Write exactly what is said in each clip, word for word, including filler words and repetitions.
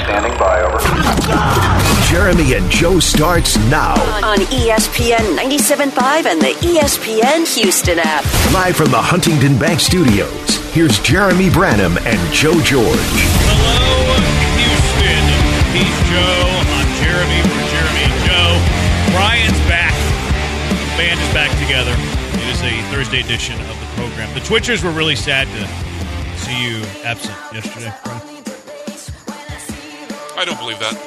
standing by, over. Jeremy and Joe starts now. On E S P N ninety-seven point five and the E S P N Houston app. Live from the Huntington Bank Studios, here's Jeremy Branham and Joe George. Hello, Houston. He's Joe. I'm Jeremy. We're Jeremy and Joe. Brian's back. The band is back together. It is a Thursday edition of the program. The Twitchers were really sad to see you absent yesterday, Brian. I don't believe that.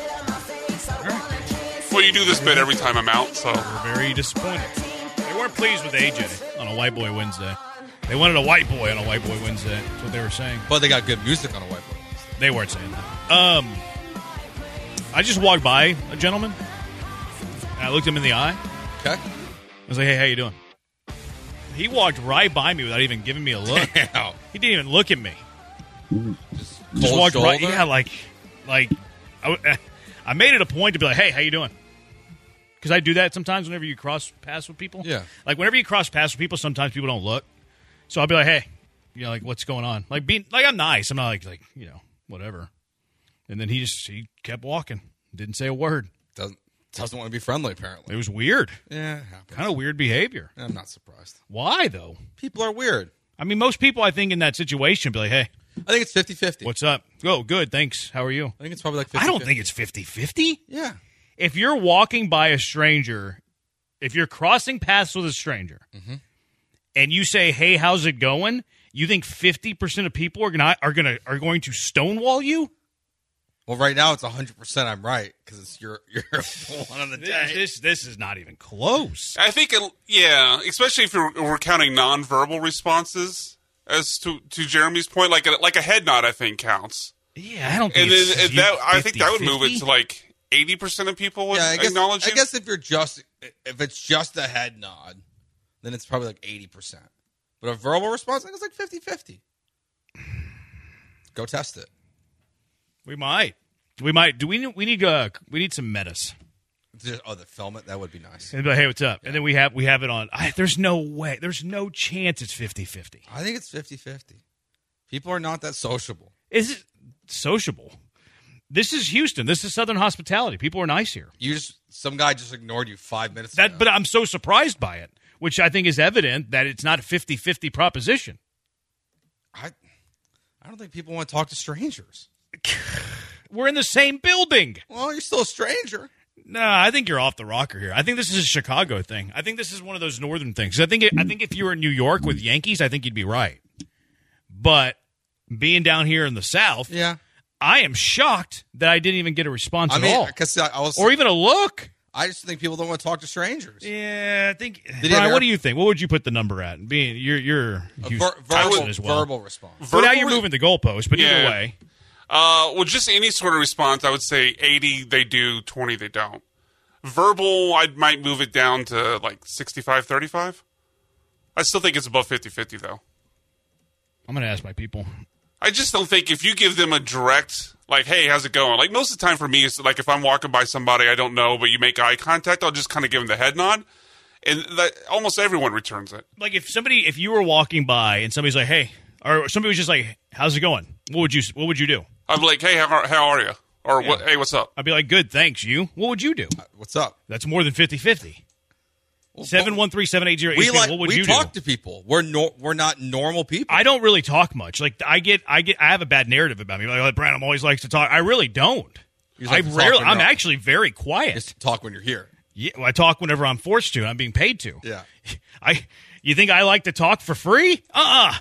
Well, you do this bit every time I'm out, so. We're very disappointed. They weren't pleased with A J on a White Boy Wednesday. They wanted a white boy on a White Boy Wednesday. That's what they were saying. But they got good music on a White Boy Wednesday. They weren't saying that. Um, I just walked by a gentleman, and I looked him in the eye. Okay. I was like, hey, how you doing? He walked right by me without even giving me a look. Damn. He didn't even look at me. Just, Just cold walked right. shoulder? Yeah, like, like I, I made it a point to be like, hey, how you doing? Because I do that sometimes whenever you cross paths with people. Yeah. Like, whenever you cross paths with people, sometimes people don't look. So I'll be like, hey, you know, like, what's going on? Like, being, like I'm nice. I'm not like, like, you know, whatever. And then he just, he kept walking. Didn't say a word. Doesn't, doesn't want to be friendly, apparently. It was weird. Yeah, it happens. Kind of weird behavior. I'm not surprised. Why, though? People are weird. I mean, most people, I think, in that situation be like, hey, I think it's fifty-fifty. what's up? Oh, good, thanks. How are you? I think it's probably like fifty-fifty. I don't think it's fifty-fifty. Yeah. If you're walking by a stranger, if you're crossing paths with a stranger, mm-hmm. and you say, hey, how's it going? You think fifty percent of people are gonna are gonna are going to stonewall you? Well, right now it's one hundred percent I'm right because it's your your one on the day. This this is not even close. I think, it, yeah, especially if you're, we're counting nonverbal responses, as to, to Jeremy's point, like a, like a head nod, I think counts. Yeah, I don't think And then it's and that, I think that would fifty, move it to like eighty percent of people would Yeah, I guess, acknowledge I it. guess if you're just if it's just a head nod, then it's probably like eighty percent. But a verbal response, I think it's like fifty-fifty. Go test it. We might. We might. Do we need we need uh, we need some metas. Just, oh, the film it? That would be nice. And be like, hey, what's up? Yeah. And then we have we have it on. I, there's no way. There's no chance it's fifty-fifty. I think it's fifty-fifty. People are not that sociable. Is it sociable? This is Houston. This is Southern hospitality. People are nice here. You just some guy just ignored you five minutes That, ago. but I'm so surprised by it, which I think is evident that it's not a fifty-fifty proposition. I, I don't think people want to talk to strangers. We're in the same building. Well, you're still a stranger. No, I think you're off the rocker here. I think this is a Chicago thing. I think this is one of those northern things. I think it, I think if you were in New York with Yankees, I think you'd be right. But being down here in the South, Yeah. I am shocked that I didn't even get a response I at mean, all, because I, I was, or even a look. I just think people don't want to talk to strangers. Yeah, I think. he Brian, have what air- do you think? What would you put the number at? Being you're you're A Houston, ver- verbal, Houston as well. verbal response. But now you're Verbal- moving the goalpost. But either Yeah. way, Uh, well, just any sort of response, I would say eighty they do, twenty they don't. Verbal, I might move it down to like sixty-five thirty-five. I still think it's above fifty-fifty, though. I'm going to ask my people. I just don't think if you give them a direct, like, hey, how's it going? Like, most of the time for me, it's like if I'm walking by somebody I don't know, but you make eye contact, I'll just kind of give them the head nod. And that, almost everyone returns it. Like if somebody, if you were walking by and somebody's like, "Hey," or somebody was just like, "How's it going?" What would you What would you do? I'm like, hey, how, how are you? Or, Yeah. what, hey, what's up? I'd be like, "Good, thanks." You? What would you do? What's up? That's more than fifty-fifty. Well, Seven one three seven eight zero. We like What would we you talk do? to people. We're no, we're not normal people. I don't really talk much. Like I get, I get, I have a bad narrative about me. Like, oh, Branham always likes to talk. I really don't. You just I like to talk rarely. when I'm you're- actually very quiet. Just talk when you're here. Yeah, well, I talk whenever I'm forced to. And I'm being paid to. Yeah. I. You think I like to talk for free? Uh-uh.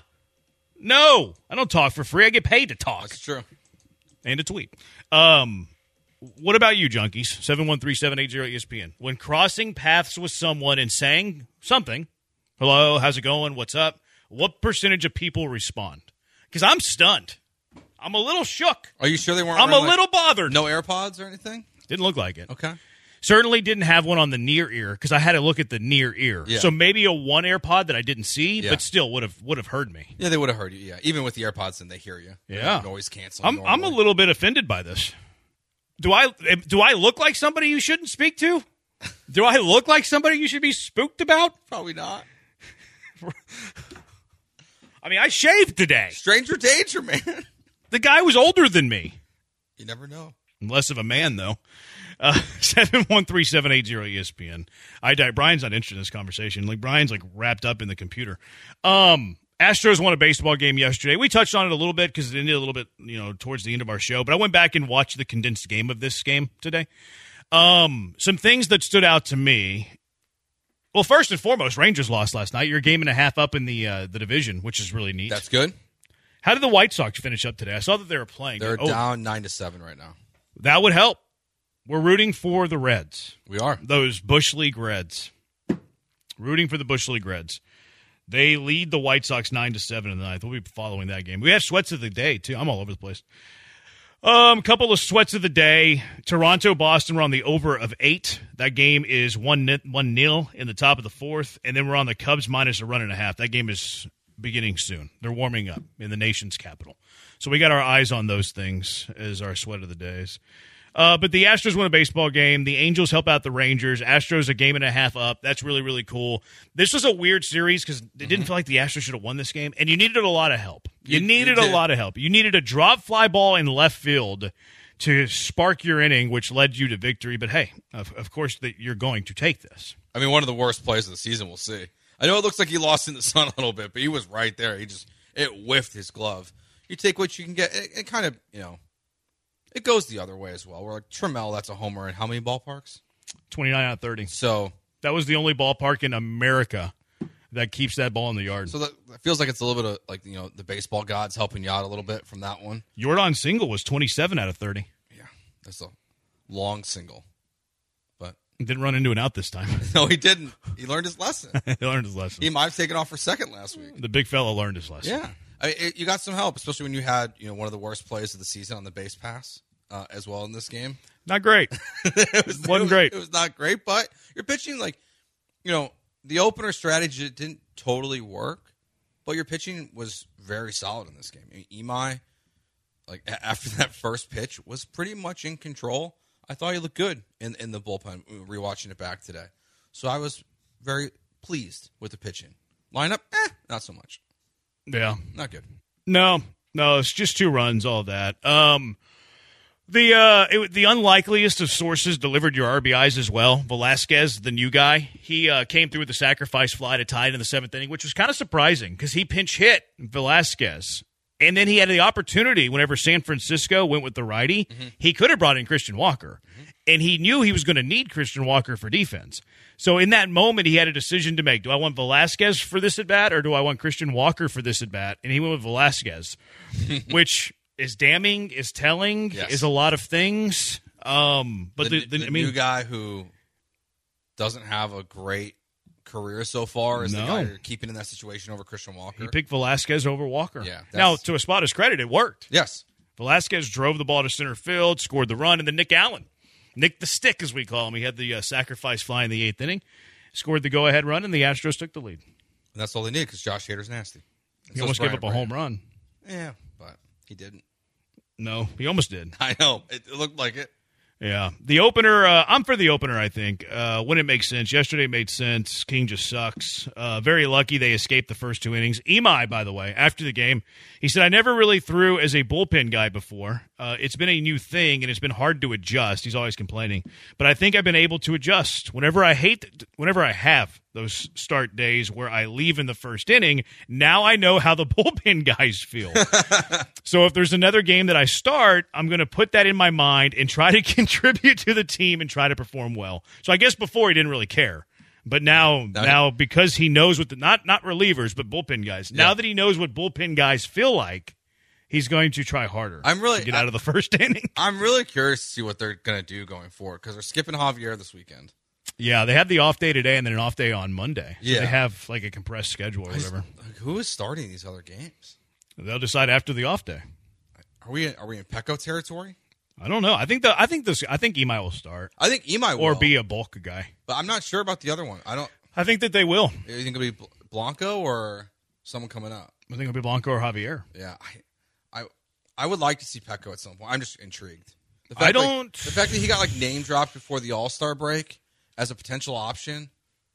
No, I don't talk for free. I get paid to talk. That's true. And a tweet. Um, what about you, junkies? seven one three seven eight zero E S P N. When crossing paths with someone and saying something, hello, how's it going, what's up, what percentage of people respond? Because I'm stunned. I'm a little shook. Are you sure they weren't? I'm a wearing, like, little bothered. no AirPods or anything? Didn't look like it. Okay. Certainly didn't have one on the near ear because I had to look at the near ear. Yeah. So maybe a one AirPod that I didn't see, Yeah. but still would have would have heard me. Yeah, they would have heard you. Yeah, even with the AirPods, and they hear you. Yeah. Noise cancel. I'm I'm a little bit offended by this. Do I do I look like somebody you shouldn't speak to? Do I look like somebody you should be spooked about? Probably not. I mean, I shaved today. Stranger danger, man. The guy was older than me. You never know. Less of a man, though. Uh, seven one three, seven eight zero E S P N. I die. Brian's not interested in this conversation. Like Brian's like wrapped up in the computer. Um, Astros won a baseball game yesterday. We touched on it a little bit because it ended a little bit, you know, towards the end of our show. But I went back and watched the condensed game of this game today. Um, some things that stood out to me. Well, first and foremost, Rangers lost last night. You're a game and a half up in the uh, the division, which is really neat. That's good. How did the White Sox finish up today? I saw that they were playing. They're oh, down nine to seven right now. That would help. We're rooting for the Reds. We are. Those Bush League Reds. Rooting for the Bush League Reds. They lead the White Sox nine to seven in the ninth. We'll be following that game. We have sweats of the day, too. I'm all over the place. Um, couple of sweats of the day. Toronto, Boston, we're on the over of eight. That game is one nil in the top of the fourth. And then we're on the Cubs minus a run and a half. That game is beginning soon. They're warming up in the nation's capital. So we got our eyes on those things as our sweat of the days. Uh, but the Astros win a baseball game. The Angels help out the Rangers. Astros a game and a half up. That's really, really cool. This was a weird series because it mm-hmm. didn't feel like the Astros should have won this game, and you needed a lot of help. You, you needed you a lot of help. You needed a drop fly ball in left field to spark your inning, which led you to victory. But, hey, of, of course, that you're going to take this. I mean, one of the worst plays of the season, we'll see. I know it looks like he lost in the sun a little bit, but he was right there. He just – it whiffed his glove. You take what you can get. It, it kind of, you know – it goes the other way as well. We're like, Trammell, that's a homer in how many ballparks? twenty-nine out of thirty. So that was the only ballpark in America that keeps that ball in the yard. So that, that feels like it's a little bit of, like, you know, the baseball gods helping you out a little bit from that one. Jordan Single was twenty-seven out of thirty. Yeah, that's a long single. But he didn't run into an out this time. No, he didn't. He learned his lesson. He learned his lesson. He might have taken off for second last week. The big fella learned his lesson. Yeah. I mean, it, you got some help, especially when you had, you know, one of the worst plays of the season on the base pass uh, as well in this game. Not great. it was, Wasn't it was, great. It was not great, but you're pitching like, you know, the opener strategy didn't totally work, but your pitching was very solid in this game. I mean, Imai, like after that first pitch, was pretty much in control. I thought he looked good in in the bullpen. Rewatching it back today, so I was very pleased with the pitching lineup. Eh, not so much. Yeah, not good. No, no, it's just two runs. All that. Um, the uh, it, the unlikeliest of sources delivered your R B Is as well. Velasquez, the new guy, he uh, came through with the sacrifice fly to tie it in the seventh inning, which was kind of surprising because he pinch hit Velasquez. And then he had the opportunity whenever San Francisco went with the righty, mm-hmm. he could have brought in Christian Walker. Mm-hmm. And he knew he was going to need Christian Walker for defense. So in that moment, he had a decision to make. Do I want Velasquez for this at-bat or do I want Christian Walker for this at-bat? And he went with Velasquez, which is damning, is telling, yes. is a lot of things. Um, but the, the, the, the I mean, new guy who doesn't have a great career so far is no. the guy you're keeping in that situation over Christian Walker. He picked Velasquez over Walker. Yeah. Now, to Espada's credit, it worked. Yes. Velasquez drove the ball to center field, scored the run, and then Nick Allen, Nick the Stick, as we call him, he had the uh, sacrifice fly in the eighth inning, scored the go-ahead run, and the Astros took the lead. And that's all they need because Josh Hader's nasty. And he so almost Brian, gave up a Brian. home run. Yeah, but he didn't. No, he almost did. I know. It, it looked like it. Yeah. The opener, uh, I'm for the opener, I think, uh, when it makes sense. Yesterday made sense. King just sucks. Uh, very lucky they escaped the first two innings. Imai, by the way, after the game, he said, I never really threw as a bullpen guy before. Uh, it's been a new thing, and it's been hard to adjust. He's always complaining. But I think I've been able to adjust. Whenever I hate, whenever I have those start days where I leave in the first inning, now I know how the bullpen guys feel. So if there's another game that I start, I'm going to put that in my mind and try to contribute to the team and try to perform well. So I guess before he didn't really care. But now, now, now because he knows what the, not, not relievers, but bullpen guys, yeah. now that he knows what bullpen guys feel like, he's going to try harder I'm really, to get I, out of the first inning. I'm really curious to see what they're going to do going forward because they're skipping Javier this weekend. Yeah, they have the off day today and then an off day on Monday. So yeah. they have like a compressed schedule or whatever. Like, who is starting these other games? They'll decide after the off day. Are we are we in Pecco territory? I don't know. I think the I think this I think Imai will start. I think Imai will or be a bulk guy. But I'm not sure about the other one. I don't. I think that they will. You think it'll be Blanco or someone coming up? I think it'll be Blanco or Javier. Yeah, I, I, I would like to see Pecco at some point. I'm just intrigued. The fact I don't. Like, the fact that he got like name dropped before the All Star break as a potential option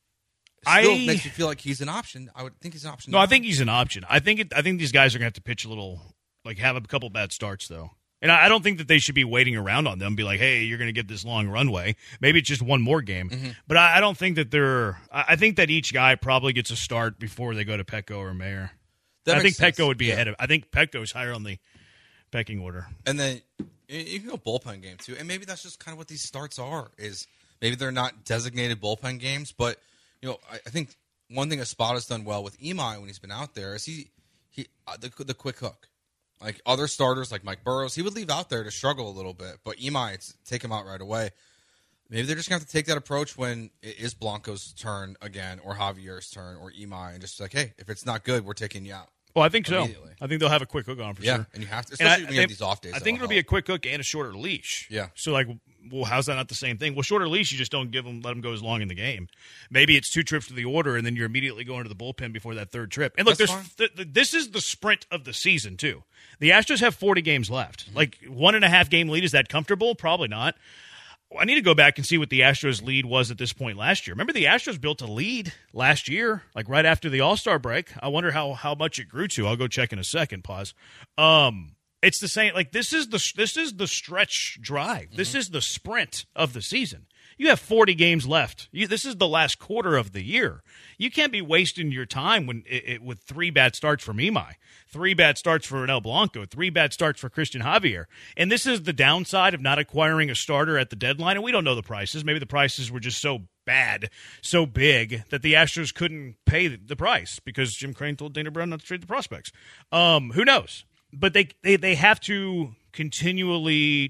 still I, makes me feel like he's an option. I would think he's an option. No, now. I think he's an option. I think it, I think these guys are going to have to pitch a little, like have a couple bad starts though. And I don't think that they should be waiting around on them, be like, hey, you're going to get this long runway. Maybe it's just one more game. Mm-hmm. But I, I don't think that they're – I think that each guy probably gets a start before they go to Petco or Mayer. I think sense. Petco would be yeah. ahead of – I think Petco is higher on the pecking order. And then you can go bullpen game too. And maybe that's just kind of what these starts are is maybe they're not designated bullpen games. But, you know, I, I think one thing Espada's done well with Imai when he's been out there is he, he uh, the, the quick hook. Like other starters, like Mike Burrows, he would leave out there to struggle a little bit. But Imai, it's take him out right away. Maybe they're just going to have to take that approach when it is Blanco's turn again or Javier's turn or Imai and just like, hey, if it's not good, we're taking you out. Well, I think so. I think they'll have a quick hook on for yeah, sure. And you have to, especially I, when you have these off days. I think it'll help. be a quick hook and a shorter leash. Yeah. So, like, well, how's that not the same thing? Well, shorter leash, you just don't give them, let them go as long in the game. Maybe it's two trips to the order, and then you're immediately going to the bullpen before that third trip. And look, there's th- th- this is the sprint of the season, too. The Astros have forty games left. Mm-hmm. Like, one and a half game lead, is that comfortable? Probably not. I need to go back and see what the Astros lead was at this point last year. Remember, the Astros built a lead last year, like right after the All-Star break. I wonder how, how much it grew to. I'll go check in a second. Pause. Um, it's the same. Like this is the this is the stretch drive. Mm-hmm. This is the sprint of the season. You have forty games left. You, this is the last quarter of the year. You can't be wasting your time when it, it, with three bad starts from Imai, three bad starts for Ronel Blanco, three bad starts for Christian Javier. And this is the downside of not acquiring a starter at the deadline. And we don't know the prices. Maybe the prices were just so bad, so big, that the Astros couldn't pay the price because Jim Crane told Dana Brown not to trade the prospects. Um, who knows? But they, they, they have to continually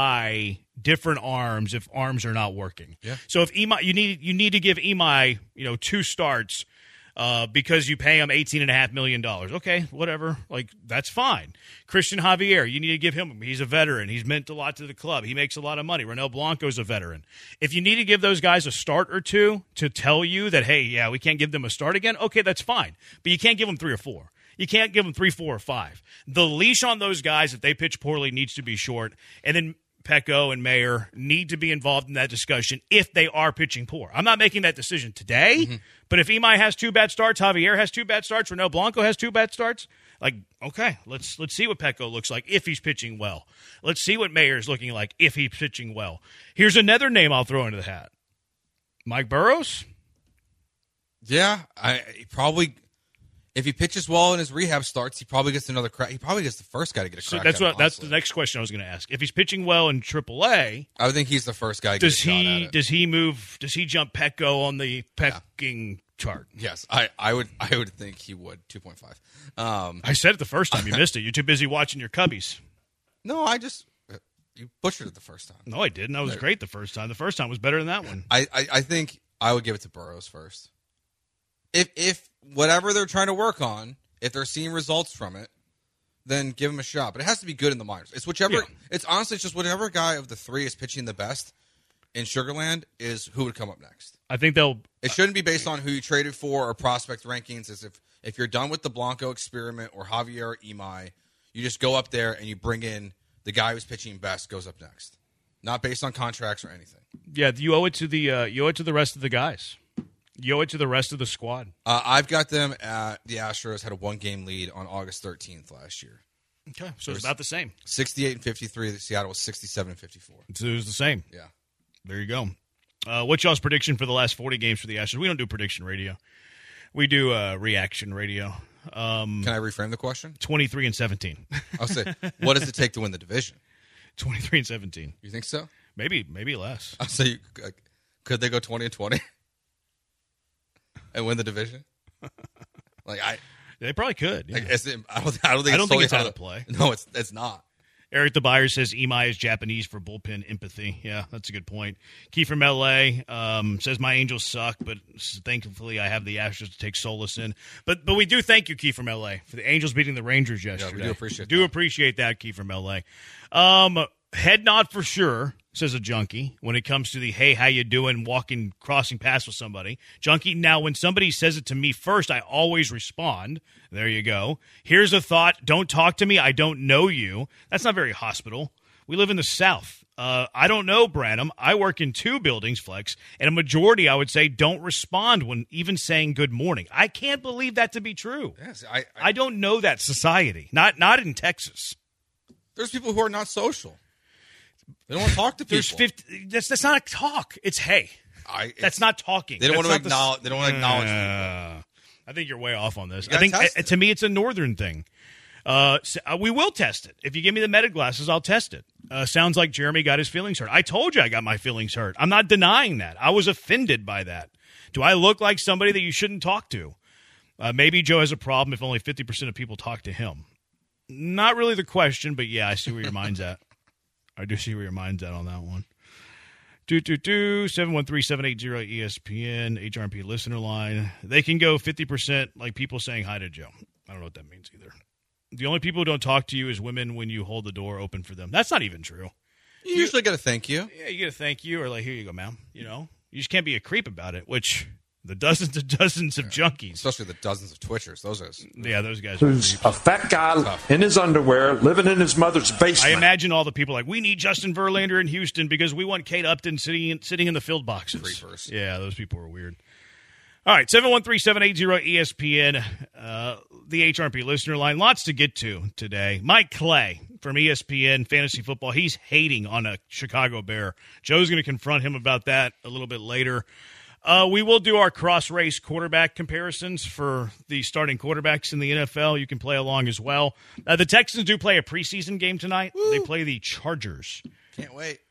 try different arms if arms are not working. Yeah. So if Imai, you need you need to give Imai, you know, two starts uh, because you pay him eighteen and a half million dollars. Okay, whatever. Like that's fine. Christian Javier, you need to give him. He's a veteran. He's meant a lot to the club. He makes a lot of money. Ronel Blanco's a veteran. If you need to give those guys a start or two to tell you that, hey, yeah, we can't give them a start again. Okay, that's fine. But you can't give them three or four. You can't give them three, four, or five. The leash on those guys, if they pitch poorly, needs to be short. And then Petco and Mayer need to be involved in that discussion if they are pitching poor. I'm not making that decision today, mm-hmm. but if Imai has two bad starts, Javier has two bad starts, Ronel Blanco has two bad starts, like, okay, let's let's see what Petco looks like if he's pitching well. Let's see what Mayer is looking like if he's pitching well. Here's another name I'll throw into the hat. Mike Burrows? Yeah, I probably – if he pitches well in his rehab starts, he probably gets another crack. He probably gets the first guy to get a crack. So that's at what. him, that's the next question I was going to ask. If he's pitching well in triple A, I would think he's the first guy. To does get a he? shot at it. Does he move? Does he jump Petco on the pecking yeah. chart? Yes, I, I would. I would think he would. Two point five. Um, I said it the first time. You missed it. You're too busy watching your Cubbies. No, I just you butchered it the first time. No, I didn't. That was there. great the first time. The first time was better than that one. I, I, I think I would give it to Burrows first. If if whatever they're trying to work on. If they're seeing results from it, then give him a shot. But it has to be good in the minors. It's whichever. Yeah. It's honestly it's just whatever guy of the three is pitching the best in Sugarland is who would come up next. I think they'll. It shouldn't be based on who you traded for or prospect rankings. As if if you're done with the Blanco experiment or Javier or Imai, you just go up there and you bring in the guy who's pitching best goes up next, not based on contracts or anything. Yeah, you owe it to the uh, you owe it to the rest of the guys. You owe it to the rest of the squad. Uh, I've got them at the Astros had a one-game lead on August thirteenth last year. Okay, so it's about the same. sixty-eight and fifty-three. Seattle was sixty-seven and fifty-four. So it was the same. Yeah. There you go. Uh, what's y'all's prediction for the last forty games for the Astros? We don't do prediction radio. We do uh, reaction radio. Um, Can I reframe the question? twenty-three and seventeen. I'll say, what does it take to win the division? twenty-three and seventeen. You think so? Maybe, maybe less. I'll say, could they go twenty and twenty? And win the division? Like I, they probably could. Yeah. Like, it's, I don't. I don't think. I don't it's, think it's out out of play. No, it's it's not. Eric the Buyer says Imai is Japanese for bullpen empathy. Yeah, that's a good point. Key from L A um, says my Angels suck, but thankfully I have the Astros to take solace in. But but we do thank you, Key from L A, for the Angels beating the Rangers yesterday. Yeah, we do appreciate. Do that. appreciate that, Key from L A. Um, head nod for sure. Says a junkie, when it comes to the, hey, how you doing, walking, crossing paths with somebody. Junkie, now when somebody says it to me first, I always respond. There you go. Here's a thought. Don't talk to me. I don't know you. That's not very hospital. We live in the South. Uh, I don't know, Branham. I work in two buildings, Flex, and a majority, I would say, don't respond when even saying good morning. I can't believe that to be true. Yes, I, I, I don't know that society. Not, not in Texas. There's people who are not social. They don't want to talk to people. There's fifty. That's that's not a talk. It's hey. I, it's, That's not talking. They don't That's want to not acknowledge. The, They don't want to acknowledge. uh, people. I think you're way off on this. You I think gotta test uh, it. to me it's a northern thing. Uh, so, uh, we will test it. If you give me the meta glasses, I'll test it. Uh, sounds like Jeremy got his feelings hurt. I told you I got my feelings hurt. I'm not denying that. I was offended by that. Do I look like somebody that you shouldn't talk to? Uh, maybe Joe has a problem if only fifty percent of people talk to him. Not really the question, but yeah, I see where your mind's at. I do see where your mind's at on that one. two two two, seven one three, seven eight zero, E S P N, H R P listener line. They can go fifty percent like people saying hi to Joe. I don't know what that means either. The only people who don't talk to you is women when you hold the door open for them. That's not even true. You usually got to thank you. Yeah, you get a thank you or like, here you go, ma'am. You know, you just can't be a creep about it, which the dozens and dozens of junkies. Especially the dozens of Twitchers. Those guys. Yeah, those guys. Who's a fat guy in his underwear living in his mother's basement. I imagine all the people like, we need Justin Verlander in Houston because we want Kate Upton sitting in, sitting in the field boxes. Creepers. Yeah, those people are weird. All right, seven one three, seven eight zero, E S P N, uh, the H R P listener line. Lots to get to today. Mike Clay from E S P N Fantasy Football. He's hating on a Chicago Bear. Joe's going to confront him about that a little bit later. Uh, we will do our cross-race quarterback comparisons for the starting quarterbacks in the N F L. You can play along as well. Uh, the Texans do play a preseason game tonight. Woo. They play the Chargers. Can't wait.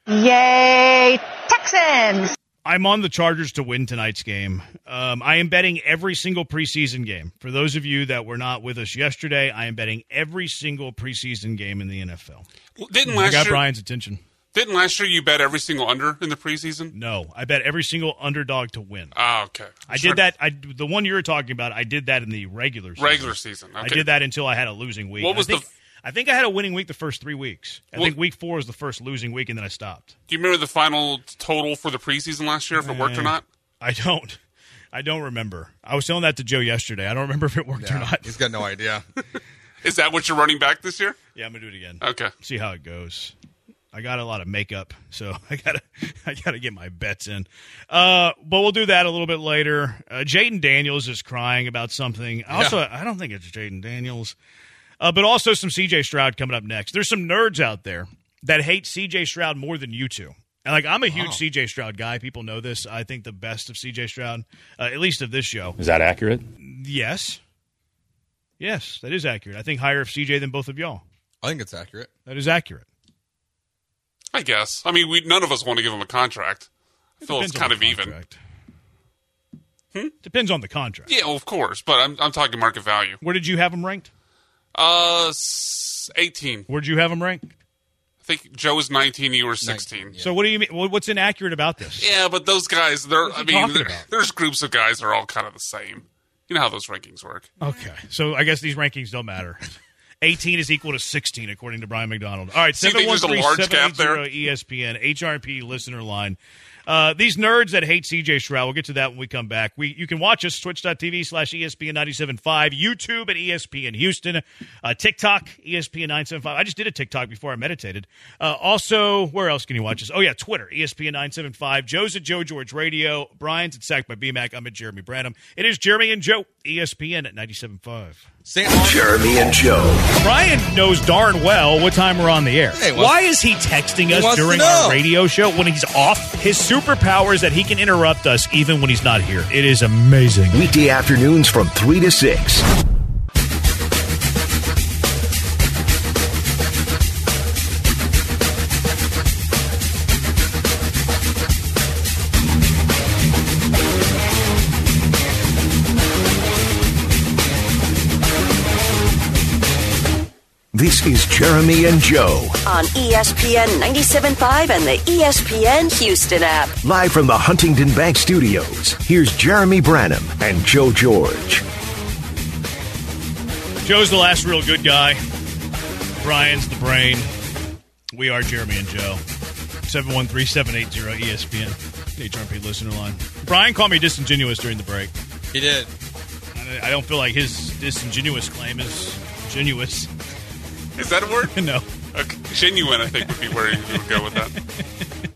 Yay, Texans! I'm on the Chargers to win tonight's game. Um, I am betting every single preseason game. For those of you that were not with us yesterday, I am betting every single preseason game in the N F L. Didn't I last got year? Brian's attention. Didn't last year you bet every single under in the preseason? No, I bet every single underdog to win. Ah, okay. I did that. I the one you were talking about. I did that in the regular season. Regular season. Okay. I did that until I had a losing week. What was I think, the? I think I had a winning week the first three weeks. I Well- think week four was the first losing week, and then I stopped. Do you remember the final total for the preseason last year? If it worked or not? I don't. I don't remember. I was telling that to Joe yesterday. I don't remember if it worked or Yeah, not. he's got no idea. Is that what you're running back this year? Yeah, I'm gonna do it again. Okay. See how it goes. I got a lot of makeup, so I gotta I gotta get my bets in. Uh, but we'll do that a little bit later. Uh, Jaden Daniels is crying about something. Also, I don't think it's Jaden Daniels, uh, but also some C J Stroud coming up next. There's some nerds out there that hate C J Stroud more than you two. And like I'm a huge Wow. C J Stroud guy. People know this. I think the best of C J Stroud, uh, at least of this show. Is that accurate? Yes, yes, that is accurate. I think higher of C J than both of y'all. I think it's accurate. That is accurate. I guess. I mean, we none of us want to give him a contract. I feel it's Depends on kind the of even. contract. Hmm? Depends on the contract. Yeah, well, of course. But I'm I'm talking market value. Where did you have him ranked? Uh, s- eighteen. Where'd you have him ranked? I think Joe was nineteen. You were sixteen. nineteen, yeah. So what do you mean? what- What's inaccurate about this? Yeah, but those guys, they're. I you mean, talking there- about? there's groups of guys that are all kind of the same. You know how those rankings work. Okay. So I guess these rankings don't matter. eighteen is equal to sixteen, according to Brian McDonald. All right, So you seven think one there's a three, large seven gap eight there? zero E S P N, H R P listener line. Uh, these nerds that hate C J Stroud, we'll get to that when we come back. We You can watch us, twitch.tv slash ESPN ninety-seven point five, YouTube at E S P N Houston, uh, TikTok, E S P N nine seven five. I just did a TikTok before I meditated. Uh, also, where else can you watch us? Oh, yeah, Twitter, E S P N nine seven five. Joe's at Joe George Radio. Brian's at Sacked by B-Mac. I'm at Jeremy Branham. It is Jeremy and Joe, E S P N at ninety-seven point five. Saint Laurent- Jeremy and Joe. Brian knows darn well what time we're on the air. Hey, wants- Why is he texting He us wants to during know. our radio show when he's off? His superpower is that he can interrupt us even when he's not here. It is amazing. Weekday afternoons from three to six. This is Jeremy and Joe, On E S P N ninety-seven point five and the E S P N Houston app. live from the Huntington Bank Studios. Here's Jeremy Branham and Joe George. Joe's the last real good guy. Brian's the brain. We are Jeremy and Joe. seven one three, seven eight zero, E S P N. H R P listener line. Brian called me disingenuous during the break. He did. I I don't feel like his disingenuous claim is genuous. Is that a word? No. Okay. Genuine, I think, would be where you would go with that.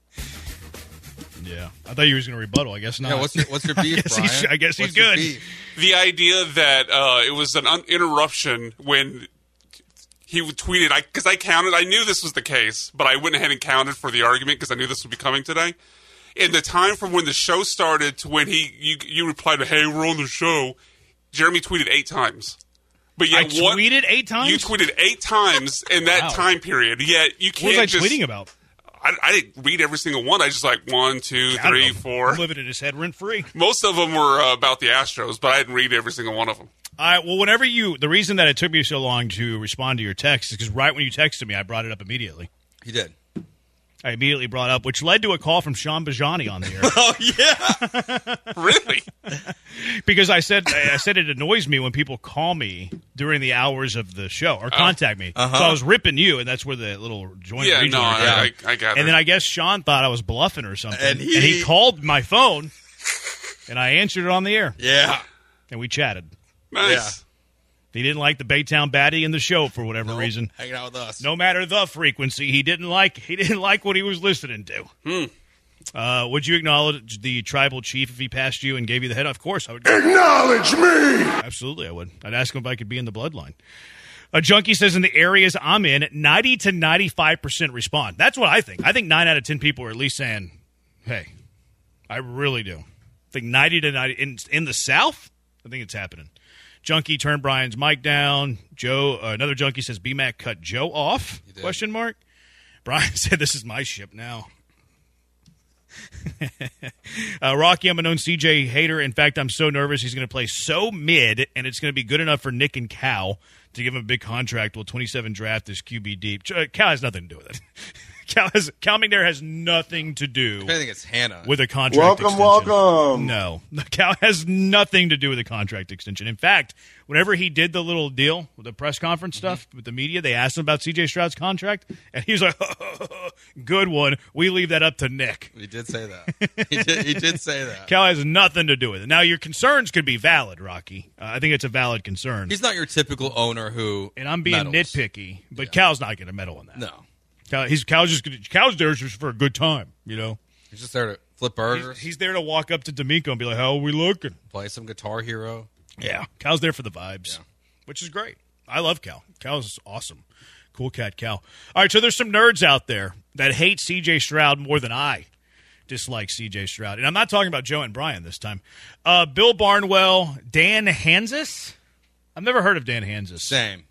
Yeah. I thought you were going to rebuttal. I guess not. Yeah, what's your, what's your beef, I guess Brian? he's- I guess he's What's your good. beef? The idea that uh, it was an un- interruption when he tweeted, I because I counted, I knew this was the case, but I went ahead and counted for the argument because I knew this would be coming today. In the time from when the show started to when he you, you replied to, hey, we're on the show, Jeremy tweeted eight times. But yet, I what, tweeted eight times? You tweeted eight times in that Wow. time period. Yet you can't What was I just, tweeting about? I, I didn't read every single one. I just like one, two, I don't three, know. four. I'm living in his head rent free. Most of them were uh, about the Astros, but I didn't read every single one of them. All right, well, whenever you, the reason that it took me so long to respond to your text is because right when you texted me, I brought it up immediately. He did. I immediately brought up, which led to a call from Sean Bajani on the air. Oh, yeah. Really? Because I said I said it annoys me when people call me during the hours of the show or contact me. Uh-huh. So I was ripping you, and that's where the little joint Yeah, region no, was. I, I, I got it. And then I guess Sean thought I was bluffing or something. And he- called my phone, and I answered it on the air, Yeah. and we chatted. Nice. He didn't like the Baytown Baddie in the show for whatever Nope. reason. Hanging out with us. No matter the frequency, he didn't like he didn't like what he was listening to. Hmm. Uh, would you acknowledge the tribal chief if he passed you and gave you the head? Of course, I would. Acknowledge me! Absolutely, I would. I'd ask him if I could be in the bloodline. A junkie says in the areas I'm in, ninety to ninety-five percent respond. That's what I think. I think nine out of ten people are at least saying, hey, I really do. I think ninety to ninety in, in the South, I think it's happening. Junkie turned Brian's mic down. Joe, uh, another junkie says B-Mac cut Joe off, question mark. Brian said, this is my ship now. uh, Rocky, I'm a known C J hater. In fact, I'm so nervous he's going to play so mid, and it's going to be good enough for Nick and Cal to give him a big contract while twenty-seven draft is Q B deep. Uh, Cal has nothing to do with it. Cal, has, Cal McNair has nothing to do I think it's Hannah. with a contract Welcome, extension. welcome. No. Cal has nothing to do with a contract extension. In fact, whenever he did the little deal with the press conference stuff with the media, they asked him about C J Stroud's contract, and he was like, good one. We leave that up to Nick. He did say that. he, did, he did say that. Cal has nothing to do with it. Now, your concerns could be valid, Rocky. Uh, I think it's a valid concern. He's not your typical owner who and I'm being meddles. nitpicky, but Cal's not going to meddle in that. No. Cal, he's Cal's just gonna, Cal's there just for a good time, you know. He's just there to flip burgers, He's, he's there to walk up to D'Amico and be like, "How are we looking?" play some Guitar Hero. Yeah, Cal's there for the vibes, Yeah. which is great. I love Cal. Cal's awesome. Cool cat, Cal. All right, so there's some nerds out there that hate C J Stroud more than I dislike C J Stroud, and I'm not talking about Joe and Brian this time. Uh, Bill Barnwell, Dan Hansis. I've never heard of Dan Hansis. Same.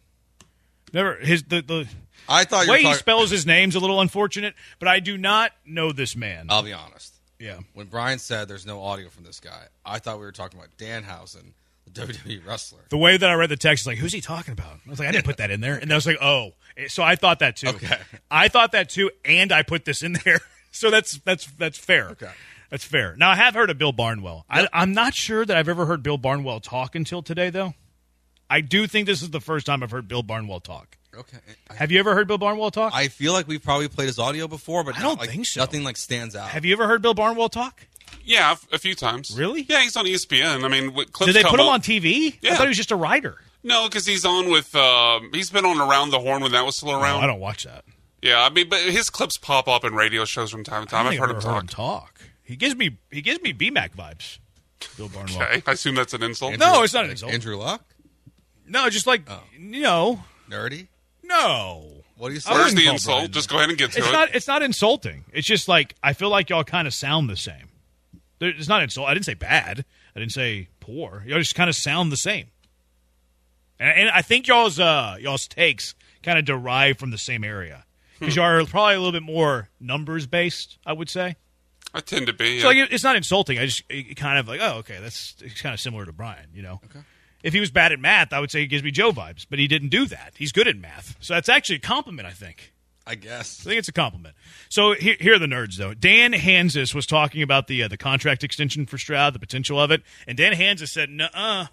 Never his the the. I thought The you way were he talking. spells his name's a little unfortunate, but I do not know this man. I'll be honest. yeah. When Brian said there's no audio from this guy, I thought we were talking about Danhausen, the W W E wrestler. The way that I read the text is like, who's he talking about? I was like, I didn't put that in there. And I was like, oh. So I thought that too. Okay. I thought that too, and I put this in there. So that's that's that's fair. Okay. That's fair. Now, I have heard of Bill Barnwell. I, I'm not sure that I've ever heard Bill Barnwell talk until today, though. I do think this is the first time I've heard Bill Barnwell talk. Okay. I, Have you ever heard Bill Barnwell talk? I feel like we've probably played his audio before, but I not, don't like, think so. Nothing like stands out. have you ever heard Bill Barnwell talk? Yeah, a few times. Really? Yeah, he's on E S P N. I mean, what clips Did they come put him up- on T V? I Yeah. thought he was just a writer. No, because he's on with. Um, he's been on Around the Horn when that was still No, around. I don't watch that. Yeah, I mean, but his clips pop up in radio shows from time to time. I I've don't heard think him I've ever talk. talk. He gives me he gives me B-Mac vibes. Bill Barnwell. Okay, I assume that's an insult. No, it's not an insult. Andrew Luck? No, just like Oh. you know, Nerdy? no. What do you I say? Where's wouldn't the call insult? Brian Just that. go ahead and get to It's it. not. It's not insulting. It's just like I feel like y'all kind of sound the same. There- It's not insult. I didn't say bad. I didn't say poor. Y'all just kind of sound the same. And, and I think y'all's uh, y'all's takes kind of derive from the same area because y'all are probably a little bit more numbers based. I would say. I tend to be. So Yeah. like, it- it's not insulting. I just it kind of like, oh, okay, that's it's kind of similar to Brian, you know. Okay. If he was bad at math, I would say he gives me Joe vibes, but he didn't do that. He's good at math, so that's actually a compliment, I think. I guess. I think it's a compliment. So here, here are the nerds, though. Dan Hansis was talking about the uh, the contract extension for Stroud, the potential of it, and Dan Hansis said, "Nuh-uh."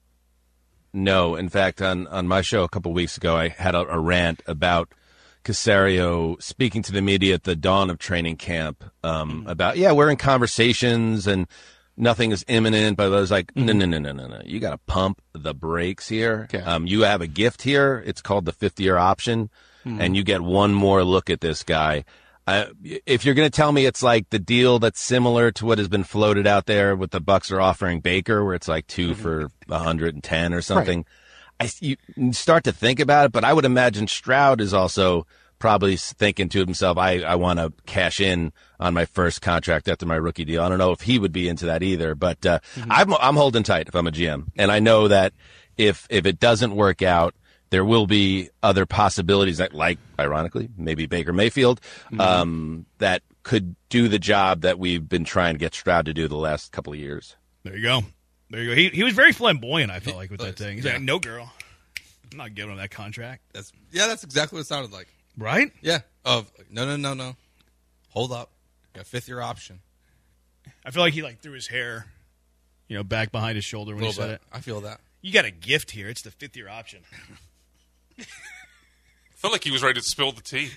No, in fact, on, on my show a couple weeks ago, I had a, a rant about Caserio speaking to the media at the dawn of training camp um, about, yeah, we're in conversations and nothing is imminent, but I was like, no, no, no, no, no, no. You got to pump the brakes here. Okay. Um, you have a gift here. It's called the fifth-year option, and you get one more look at this guy. Uh, if you're going to tell me it's like the deal that's similar to what has been floated out there with the Bucks are offering Baker, where it's like two for one hundred ten or something, I, you start to think about it, but I would imagine Stroud is also probably thinking to himself, I, I want to cash in on my first contract after my rookie deal. I don't know if he would be into that either, but uh, mm-hmm. I'm, I'm holding tight if I'm a G M. And I know that if if it doesn't work out, there will be other possibilities that, like, ironically, maybe Baker Mayfield, mm-hmm. um, that could do the job that we've been trying to get Stroud to do the last couple of years. There you go. There you go. He he was very flamboyant, I felt like, with that thing. He's yeah. like, no, girl. I'm not giving him that contract. That's Yeah, that's exactly what it sounded like. Right? Yeah. Of no, no, no, no. Hold up. Got a fifth-year option. I feel like he, like, threw his hair, you know, back behind his shoulder when he said bit. it. I feel that. You got a gift here. It's the fifth-year option. I felt like he was ready to spill the tea.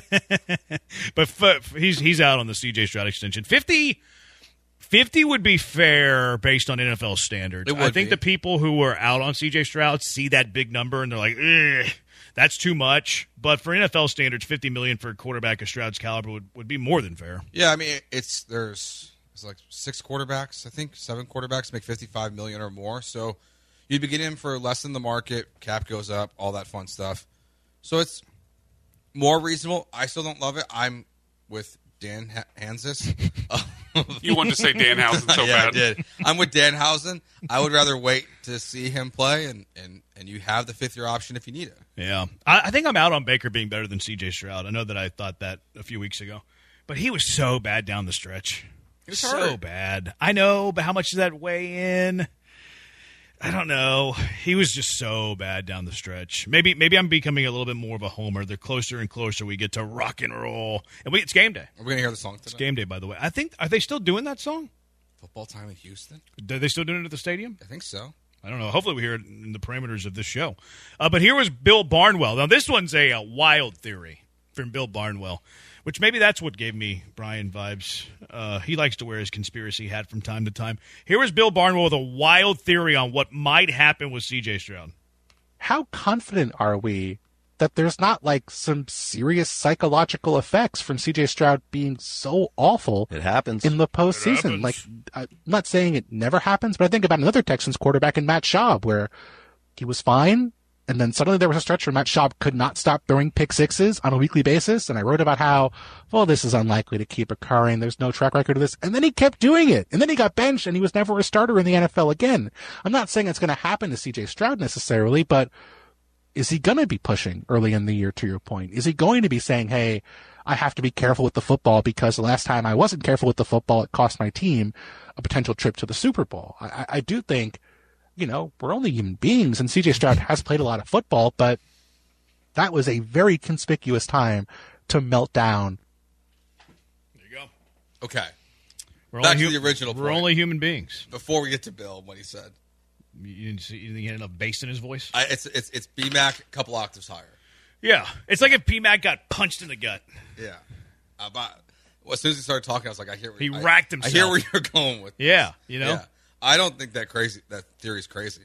But f- he's he's out on the C J Stroud extension. fifty, fifty would be fair based on N F L standards. It would I think be. the people who are out on C J Stroud see that big number and they're like, ugh, that's too much. But for N F L standards, fifty million dollars for a quarterback of Stroud's caliber would, would be more than fair. Yeah, I mean, it's there's it's like six quarterbacks, I think, seven quarterbacks make fifty-five million dollars or more. So you'd be getting him for less than the market. Cap goes up, all that fun stuff. So it's more reasonable. I still don't love it. I'm with Dan H- Hansis. You wanted to say Danhausen so yeah, bad. I did. I'm with Danhausen. I would rather wait to see him play, and, and, and you have the fifth-year option if you need it. Yeah. I, I think I'm out on Baker being better than C J Stroud. I know that I thought that a few weeks ago. But he was so bad down the stretch. It was so hard. bad. I know, but how much does that weigh in? I don't know. He was just so bad down the stretch. Maybe maybe I'm becoming a little bit more of a homer. The closer and closer we get to rock and roll. And we, it's game day. Are we going to hear the song today? It's game day, by the way. I think, are they still doing that song? Football time in Houston? Are they still doing it at the stadium? I think so. I don't know. Hopefully we hear it in the parameters of this show. Uh, but here was Bill Barnwell. Now, this one's a, a wild theory from Bill Barnwell, which maybe that's what gave me Brian vibes. Uh, he likes to wear his conspiracy hat from time to time. Here was Bill Barnwell with a wild theory on what might happen with C J Stroud. How confident are we that there's not, like, some serious psychological effects from C J Stroud being so awful It happens. in the postseason? Like, I'm not saying it never happens, but I think about another Texans quarterback in Matt Schaub, where he was fine, and then suddenly there was a stretch where Matt Schaub could not stop throwing pick sixes on a weekly basis, and I wrote about how, well, this is unlikely to keep occurring. There's no track record of this. And then he kept doing it. And then he got benched, and he was never a starter in the N F L again. I'm not saying it's going to happen to C J Stroud necessarily, but is he going to be pushing early in the year, to your point? Is he going to be saying, hey, I have to be careful with the football because the last time I wasn't careful with the football, it cost my team a potential trip to the Super Bowl? I, I do think, you know, we're only human beings, and C J Stroud has played a lot of football, but that was a very conspicuous time to melt down. There you go. Okay. We're Back only to the original We're point. only human beings. Before we get to Bill, what he said. You didn't see, you think he had enough bass in his voice? I, it's it's it's B Mac a couple octaves higher. Yeah. It's like if P Mac got punched in the gut. Yeah. Uh, but well, as soon as he started talking, I was like, I hear. Where, He I, racked I himself. hear where you're going with. Yeah. this. You know? Yeah. I don't think that crazy. That theory's crazy.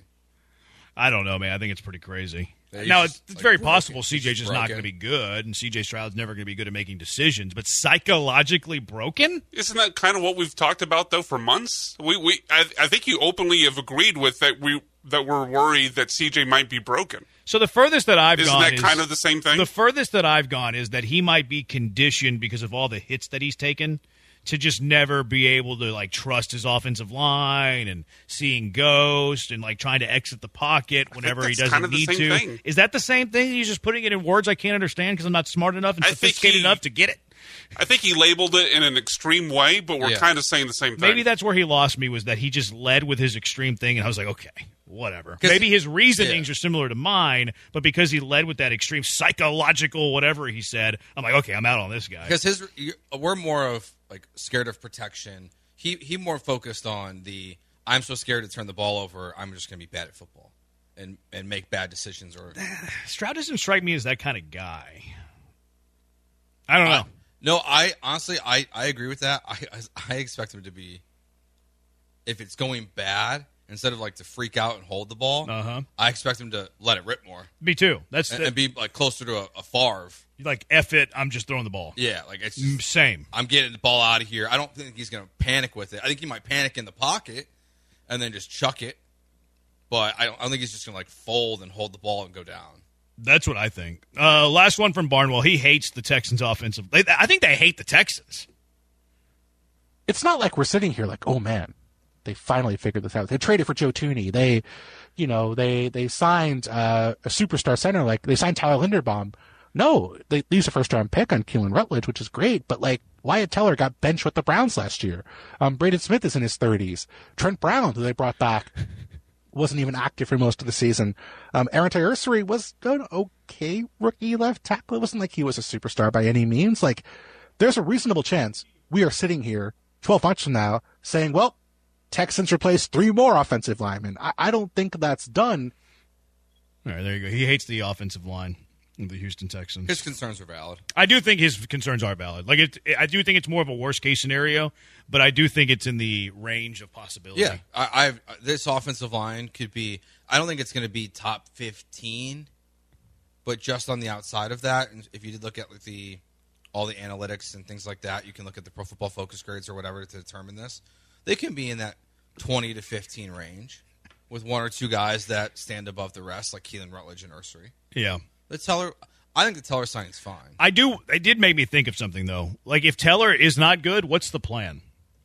I don't know, man. I think it's pretty crazy. Yeah, he's now, just, it's, it's like, very broken. possible C J's He's just not broken. going to be good, and C J Stroud's never going to be good at making decisions. But psychologically broken? Isn't that kind of what we've talked about though for months? We we I, I think you openly have agreed with that we that we're worried that C J might be broken. So the furthest that I've Isn't gone that is, kind of the same thing? The furthest that I've gone is that he might be conditioned because of all the hits that he's taken to just never be able to, like, trust his offensive line and seeing ghosts and, like, trying to exit the pocket whenever he that's doesn't kind of the need same to. thing. Is that the same thing? He's just putting it in words I can't understand because I'm not smart enough and I think sophisticated he- enough to get it. I think he labeled it in an extreme way, but we're Yeah. kind of saying the same thing. Maybe that's where he lost me, was that he just led with his extreme thing, and I was like, okay, whatever. 'Cause- Maybe his reasonings yeah. are similar to mine, but because he led with that extreme psychological whatever he said, I'm like, okay, I'm out on this guy. Because his, you- we're more of like scared of protection. He he more focused on the I'm so scared to turn the ball over. I'm just going to be bad at football and and make bad decisions. Or Stroud doesn't strike me as that kind of guy. I don't know. I, no, I honestly I, I agree with that. I, I I expect him to be, if it's going bad, instead of like to freak out and hold the ball. Uh-huh. I expect him to let it rip more Me too. That's and, the, and be like closer to a, a Favre. like F it. I'm just throwing the ball. Yeah, like it's Mm, just, Same. I'm getting the ball out of here. I don't think he's going to panic with it. I think he might panic in the pocket and then just chuck it. but I don't, I don't think he's just going to like fold and hold the ball and go down. That's what I think. Uh, last one from Barnwell. He hates the Texans' offensive. They, I think they hate the Texans. It's not like we're sitting here like, oh man, they finally figured this out. They traded for Joe Thuney. They, you know, they they signed uh, a superstar center. Like they signed Tyler Linderbaum. No, they used a first round pick on Keelan Rutledge, which is great. But like Wyatt Teller got benched with the Browns last year. Um, Braden Smith is in his thirties. Trent Brown, who they brought back, wasn't even active for most of the season. Um, Aaron Ursary was an okay rookie left tackle. It wasn't like he was a superstar by any means. Like there's a reasonable chance we are sitting here twelve months from now saying, well, Texans replaced three more offensive linemen. I, I don't think that's done. All right, there you go. He hates the offensive line of the Houston Texans. His concerns are valid. I do think his concerns are valid. Like it, I do think it's more of a worst case scenario, but I do think it's in the range of possibility. Yeah, I, I've this offensive line could be. I don't think it's going to be top fifteen, but just on the outside of that, and if you did look at like the all the analytics and things like that, you can look at the Pro Football Focus grades or whatever to determine this. They can be in that twenty to fifteen range with one or two guys that stand above the rest, like Keelan Rutledge and Ursary. Yeah. The Teller, I think the Teller signing's fine. I do. It did make me think of something, though. Like, if Teller is not good, what's the plan?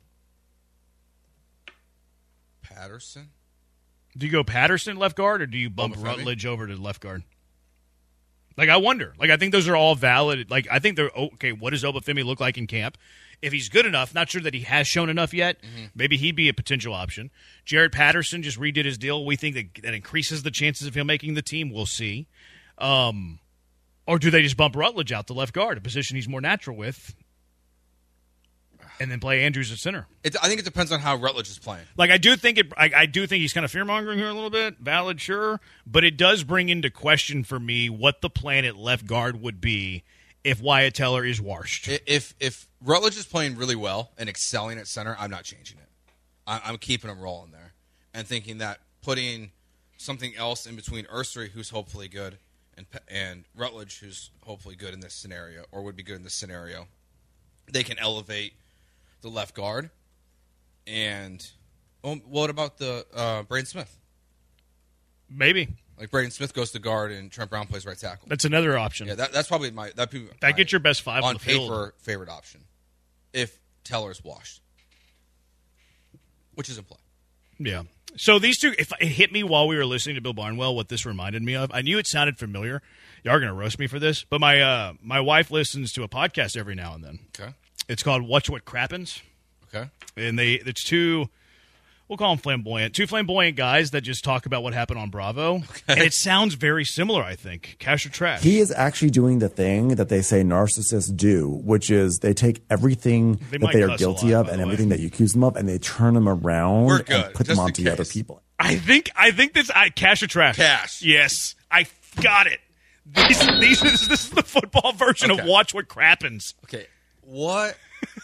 Patterson? Do you go Patterson left guard, or do you bump Obafemi? Rutledge over to left guard? Like, I wonder. Like, I think those are all valid. Like, I think they're, okay, what does Obafemi look like in camp? If he's good enough, not sure that he has shown enough yet, mm-hmm. maybe he'd be a potential option. Jared Patterson just redid his deal. We think that, that increases the chances of him making the team. We'll see. Um, or do they just bump Rutledge out to left guard, a position he's more natural with, and then play Andrews at center? It, I think it depends on how Rutledge is playing. Like I do think it. I, I do think he's kind of fear mongering here a little bit. Valid, sure, but it does bring into question for me what the plan at left guard would be if Wyatt Teller is washed. If if Rutledge is playing really well and excelling at center, I'm not changing it. I, I'm keeping him rolling there and thinking that putting something else in between Ursary, who's hopefully good, and and Rutledge, who's hopefully good in this scenario or would be good in this scenario, they can elevate the left guard. And well, what about the uh, Braden Smith? Maybe. Like Braden Smith goes to guard and Trent Brown plays right tackle. That's another option. Yeah, that, that's probably my that be that my, gets your best five on on the paper field. Favorite option if Teller's washed, which is in play. Yeah. So these two, if it hit me while we were listening to Bill Barnwell, what this reminded me of, I knew it sounded familiar. You are going to roast me for this, but my uh, my wife listens to a podcast every now and then. Okay. It's called Watch What Crappens. Okay. And they it's two, we'll call them flamboyant, two flamboyant guys that just talk about what happened on Bravo. Okay. And it sounds very similar, I think. Cash or trash. He is actually doing the thing that they say narcissists do, which is they take everything They that might they are cuss a guilty lot, of by and the everything way. that you accuse them of, and they turn them around We're good, and put just them in onto other case. people. I think I think this I, cash or trash. Cash. Yes, I got it. These, these, this, this is the football version Okay. of Watch What Crappens. Okay. What?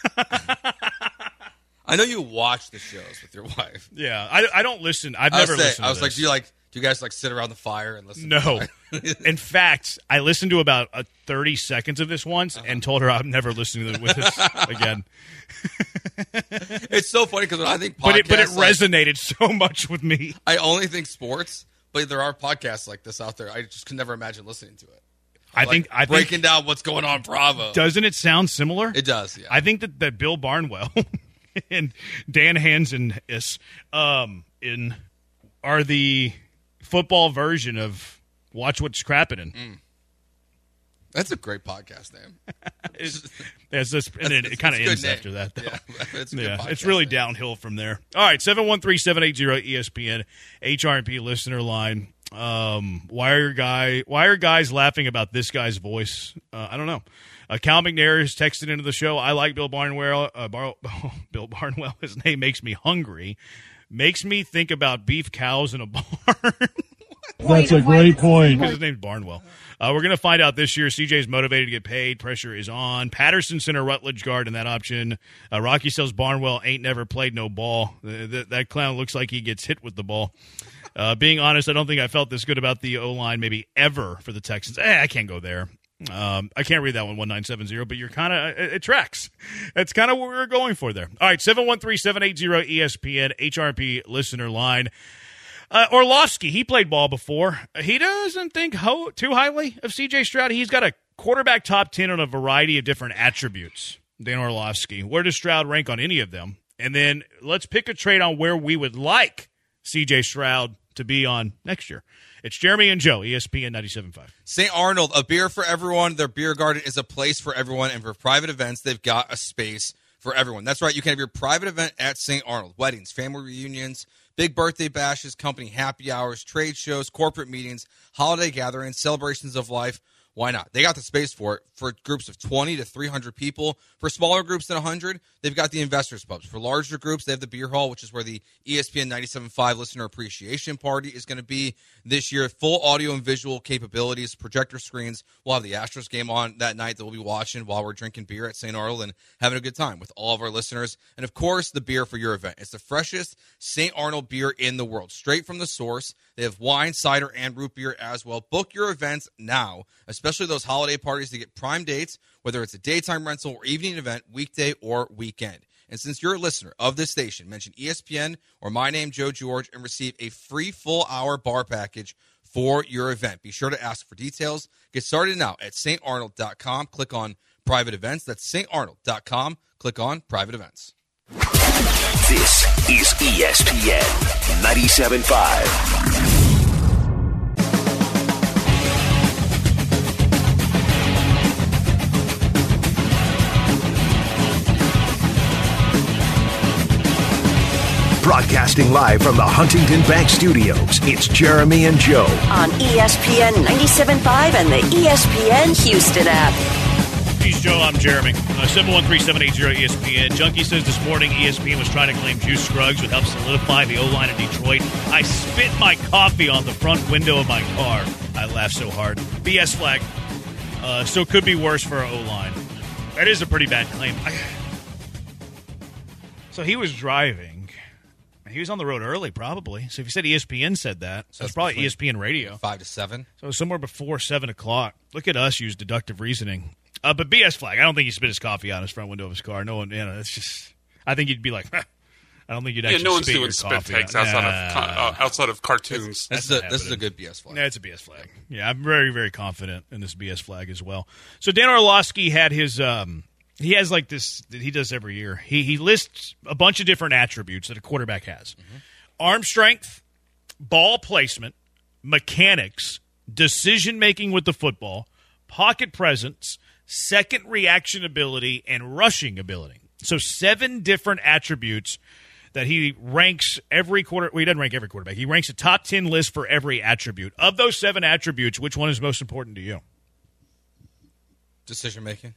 I know you watch the shows with your wife. Yeah, I, I don't listen. I've I never was, saying, listened. I was to like, this. do you like? Do you guys like sit around the fire and listen? No. To In fact, I listened to about uh, thirty seconds of this once Uh-huh. and told her I'm never listening to with this again. It's so funny because when I think podcasts, But it but it like, resonated so much with me. I only think sports, but there are podcasts like this out there. I just could never imagine listening to it. I Like, think I breaking think down what's going on Bravo. doesn't it sound similar? It does. Yeah. I think that, that Bill Barnwell and Dan Hansen is um in are the football version of Watch What's Crappin'. Mm. That's a great podcast name. It's, it's just, and it, it kind of It's a good ends name. after that, though. Yeah, it's a good Yeah, podcast it's really name. downhill from there. All right, seven one three, seven eight zero, E S P N, H R and P listener line. Um, why are guy? Why are guys laughing about this guy's voice? Uh, I don't know. Uh, Cal McNair has texted into the show. I like Bill Barnwell. Uh, Bar- Bill Barnwell. His name makes me hungry. Makes me think about beef cows in a barn. That's a great point. Because his name's Barnwell. Uh, we're going to find out this year. C J's motivated to get paid. Pressure is on. Patterson center, Rutledge guard in that option. Uh, Rocky says Barnwell ain't never played no ball. Uh, th- that clown looks like he gets hit with the ball. Uh, being honest, I don't think I felt this good about the O-line maybe ever for the Texans. Eh, I can't go there. Um, I can't read that one, one nine seven zero, but you're kind of, it, it tracks. That's kind of what we were going for there. All right, seven one three, seven eight zero, E S P N, H R P listener line. Uh, Orlovsky, he played ball before. He doesn't think ho- too highly of C J Stroud. He's got a quarterback top ten on a variety of different attributes, Dan Orlovsky. Where does Stroud rank on any of them? And then let's pick a trade on where we would like C J Stroud to be on next year. It's Jeremy and Joe, E S P N ninety-seven point five. Saint Arnold, a beer for everyone. Their beer garden is a place for everyone, and for private events, they've got a space for everyone. That's right. You can have your private event at Saint Arnold. Weddings, family reunions, big birthday bashes, company happy hours, trade shows, corporate meetings, holiday gatherings, celebrations of life. Why not? They got the space for it for groups of twenty to three hundred people. For smaller groups than one hundred, they've got the Investors Pubs. For larger groups, they have the Beer Hall, which is where the E S P N ninety-seven point five Listener Appreciation Party is going to be this year. Full audio and visual capabilities, projector screens. We'll have the Astros game on that night that we'll be watching while we're drinking beer at Saint Arnold and having a good time with all of our listeners. And, of course, the beer for your event. It's the freshest Saint Arnold beer in the world, straight from the source. They have wine, cider, and root beer as well. Book your events now, especially those holiday parties to get prime dates, whether it's a daytime rental or evening event, weekday or weekend. And since you're a listener of this station, mention E S P N or my name, Joe George, and receive a free full-hour bar package for your event. Be sure to ask for details. Get started now at saint arnold dot com. Click on private events. That's saint arnold dot com. Click on private events. This is E S P N ninety-seven point five. Broadcasting live from the Huntington Bank Studios, it's Jeremy and Joe. On E S P N ninety-seven point five and the E S P N Houston app. He's Joe, I'm Jeremy. Uh, seven one three, seven eight zero, E S P N. Junkie says this morning E S P N was trying to claim Juice Scruggs would help solidify the O-line of Detroit. I spit my coffee on the front window of my car. I laughed so hard. B S flag. Uh, so it could be worse for our O-line. That is a pretty bad claim. I... So he was driving. He was on the road early, probably. So if you said E S P N said that, so it's probably E S P N radio. Five to seven. So somewhere before seven o'clock. Look at us use deductive reasoning. Uh, but B S flag. I don't think he spit his coffee out his front window of his car. No one, you know, it's just. I think you'd be like, huh. I don't think you'd actually. Yeah, no one's spit doing your spit coffee takes out. outside Nah. of uh, outside of cartoons. This is, a, this is a good B S flag. Yeah, it's a B S flag. Yeah, I'm very, very confident in this B S flag as well. So Dan Orlovsky had his. Um, he has like this. He does every year. He he lists a bunch of different attributes that a quarterback has. Mm-hmm. Arm strength, ball placement, mechanics, decision-making with the football, pocket presence, second reaction ability, and rushing ability. So seven different attributes that he ranks every quarter. Well, he doesn't rank every quarterback. He ranks a top ten list for every attribute. Of those seven attributes, which one is most important to you? Decision-making.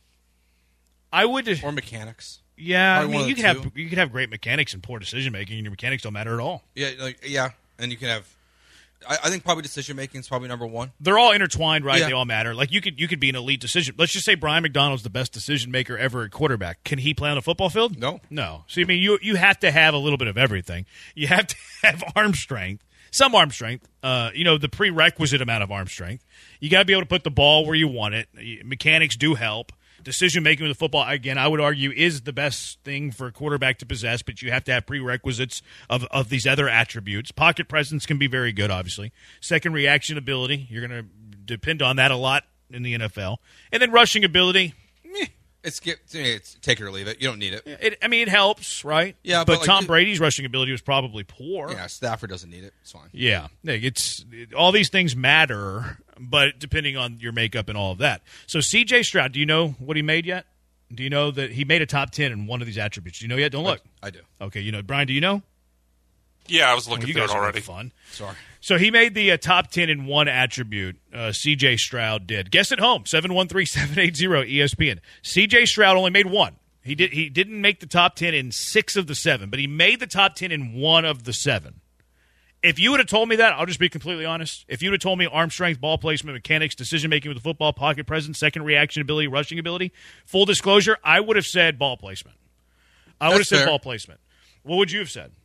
I would. Or mechanics. Yeah, Probably I mean, you two. could have you could have great mechanics and poor decision making, and your mechanics don't matter at all. Yeah, like, yeah, and you can have. I, I think probably decision making is probably number one. They're all intertwined, right? Yeah. They all matter. Like you could you could be an elite decision. Let's just say Brian McDonald's the best decision maker ever at quarterback. Can he play on a football field? No, no. So I mean, you you have to have a little bit of everything. You have to have arm strength, some arm strength. Uh, you know, the prerequisite amount of arm strength. You got to be able to put the ball where you want it. Mechanics do help. Decision-making with the football, again, I would argue, is the best thing for a quarterback to possess, but you have to have prerequisites of, of these other attributes. Pocket presence can be very good, obviously. Second reaction ability, you're going to depend on that a lot in the N F L. And then rushing ability, meh. It's, it's take it or leave it. You don't need it. it I mean, it helps, right? Yeah, but, but like, Tom Brady's rushing ability was probably poor. Yeah, Stafford doesn't need it. It's fine. Yeah, it's all these things matter, but depending on your makeup and all of that. So C J Stroud, do you know what he made yet? Do you know that he made a top ten in one of these attributes? Do you know yet? Don't look. I, I do. Okay, you know, Brian, do you know? Yeah, I was looking well, you through guys it are already. Fun. Sorry. So he made the uh, top ten in one attribute. Uh, C J Stroud did. Guess at home, seven one three, seven eight zero, E S P N. C J Stroud only made one. He did. He didn't make the top ten in six of the seven, but he made the top ten in one of the seven. If you would have told me that, I'll just be completely honest. If you would have told me arm strength, ball placement, mechanics, decision-making with the football, pocket presence, second reaction ability, rushing ability, full disclosure, I would have said ball placement. I would have said fair. ball placement. What would you have said?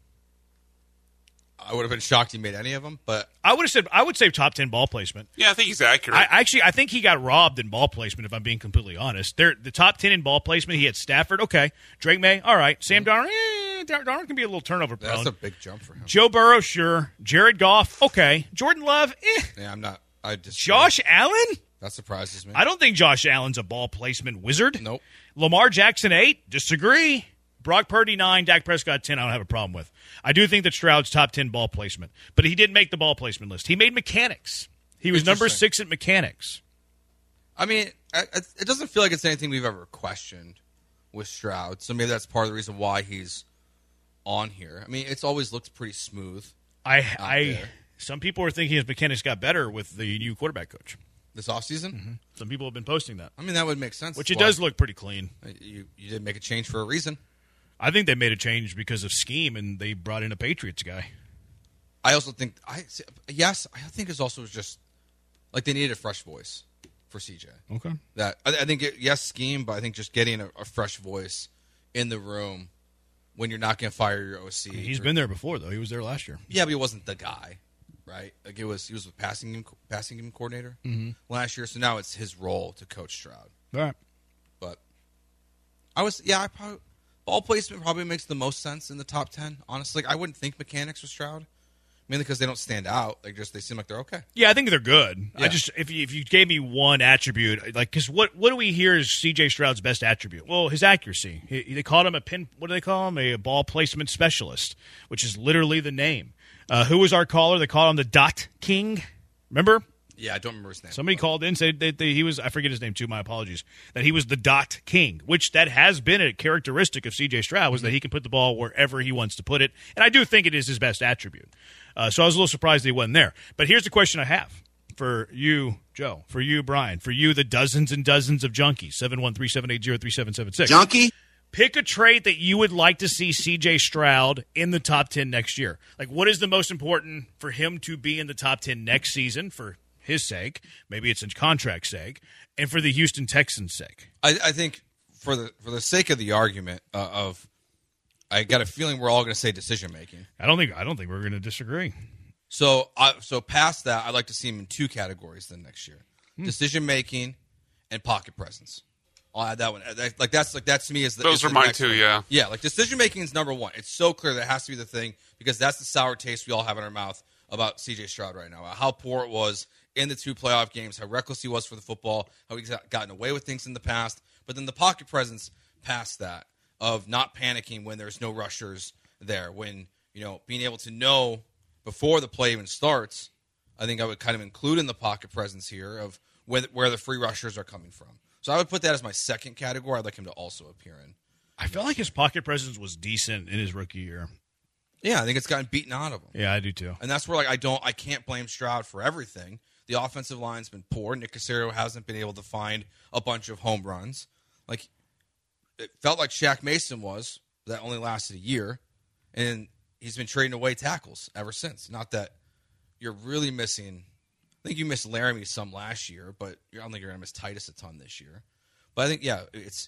I would have been shocked he made any of them, but I would have said I would say top ten ball placement. Yeah, I think he's accurate. I actually I think he got robbed in ball placement. If I'm being completely honest, They're, the top ten in ball placement, he had Stafford. Okay, Drake May. All right, Sam Darnold. Eh, Eh, Darnold can be a little turnover prone. That's a big jump for him. Joe Burrow, sure. Jared Goff, okay. Jordan Love, eh. Yeah, I'm not. I just Josh Allen? That surprises me. I don't think Josh Allen's a ball placement wizard. Nope. Lamar Jackson, eight. Disagree. Brock Purdy, nine. Dak Prescott, ten. I don't have a problem with. I do think that Stroud's top ten ball placement. But he didn't make the ball placement list. He made mechanics. He was number six at mechanics. I mean, it doesn't feel like it's anything we've ever questioned with Stroud. So maybe that's part of the reason why he's on here. I mean, it's always looked pretty smooth. I, I, some people are thinking his mechanics got better with the new quarterback coach this offseason. Mm-hmm. Some people have been posting that. I mean, that would make sense. Which it does look pretty clean. You you did make a change for a reason. I think they made a change because of scheme, and they brought in a Patriots guy. I also think I yes, I think it's also just like they needed a fresh voice for C J. Okay. That I, I think it, yes, scheme, but I think just getting a, a fresh voice in the room when you're not going to fire your O C. I mean, he's or, been there before, though. He was there last year. Yeah, but he wasn't the guy, right? Like it was, he was a passing game, passing game coordinator mm-hmm. last year. So now it's his role to coach Stroud. All right. But I was, yeah, I probably ball placement probably makes the most sense in the top ten. Honestly, like, I wouldn't think mechanics with Stroud. Mainly because they don't stand out. Like, just they seem like they're okay. Yeah, I think they're good. Yeah. I just if you, if you gave me one attribute, like, because what what do we hear is C J Stroud's best attribute? Well, his accuracy. He, they called him a pin. What do they call him? A ball placement specialist, which is literally the name. Uh, who was our caller? They called him the Dot King. Remember? Yeah, I don't remember his name. Somebody called in, said that they, he was. I forget his name too. My apologies. That he was the Dot King, which that has been a characteristic of C J Stroud, was mm-hmm. that he can put the ball wherever he wants to put it, and I do think it is his best attribute. Uh, so I was a little surprised that he wasn't there. But here's the question I have for you, Joe, for you, Brian, for you, the dozens and dozens of junkies, seven one three, seven eight zero, three seven seven six. Junkie? Pick a trait that you would like to see C J Stroud in the top ten next year. Like, what is the most important for him to be in the top ten next season for his sake? Maybe it's in contract sake, and for the Houston Texans' sake. I, I think for the for the sake of the argument uh, of I got a feeling we're all going to say decision making. I don't think I don't think we're going to disagree. So, uh, so past that, I'd like to see him in two categories then next year: hmm. decision making and pocket presence. I'll add that one. Like that's like that's to me is the those is are the mine next too. one. Yeah, yeah. Like decision making is number one. It's so clear that has to be the thing because that's the sour taste we all have in our mouth about C J Stroud right now. How poor it was in the two playoff games, how reckless he was for the football, how he's gotten away with things in the past. But then the pocket presence past that, of not panicking when there's no rushers there, when, you know, being able to know before the play even starts. I think I would kind of include in the pocket presence here of where, where the free rushers are coming from. So I would put that as my second category. I'd like him to also appear in. I feel like his pocket presence was decent in his rookie year. Yeah, I think it's gotten beaten out of him. Yeah, I do too. And that's where like I don't, I can't blame Stroud for everything. The offensive line's been poor. Nick Caserio hasn't been able to find a bunch of home runs. Like, it felt like Shaq Mason was. That only lasted a year. And he's been trading away tackles ever since. Not that you're really missing. I think you missed Laramie some last year, but I don't think you're going to miss Titus a ton this year. But I think, yeah, it's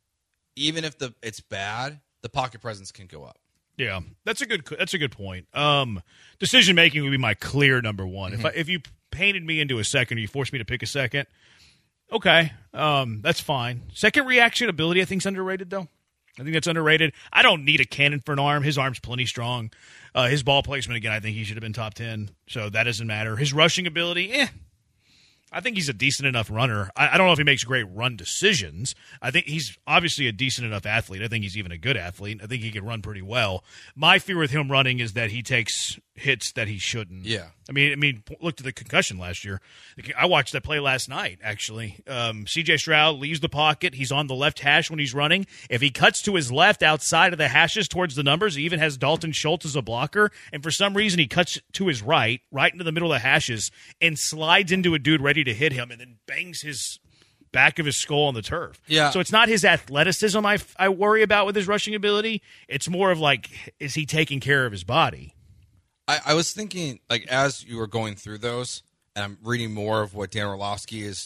even if the it's bad, the pocket presence can go up. Yeah, that's a good that's a good point. Um, decision making would be my clear number one. Mm-hmm. If I, if you painted me into a second, or you forced me to pick a second, okay, um, that's fine. Second reaction ability, I think, is underrated though. I think that's underrated. I don't need a cannon for an arm. His arm's plenty strong. Uh, his ball placement, again, I think he should have been top ten, so that doesn't matter. His rushing ability, eh. I think he's a decent enough runner. I, I don't know if he makes great run decisions. I think he's obviously a decent enough athlete. I think he's even a good athlete. I think he can run pretty well. My fear with him running is that he takes hits that he shouldn't. Yeah. I mean, I mean, look to the concussion last year. I watched that play last night, actually. Um, C J Stroud leaves the pocket. He's on the left hash when he's running. If he cuts to his left outside of the hashes towards the numbers, he even has Dalton Schultz as a blocker. And for some reason, he cuts to his right, right into the middle of the hashes, and slides into a dude ready to hit him and then bangs his back of his skull on the turf. Yeah. So it's not his athleticism I, I worry about with his rushing ability. It's more of like, is he taking care of his body? I, I was thinking, like, as you were going through those, and I'm reading more of what Dan Orlovsky is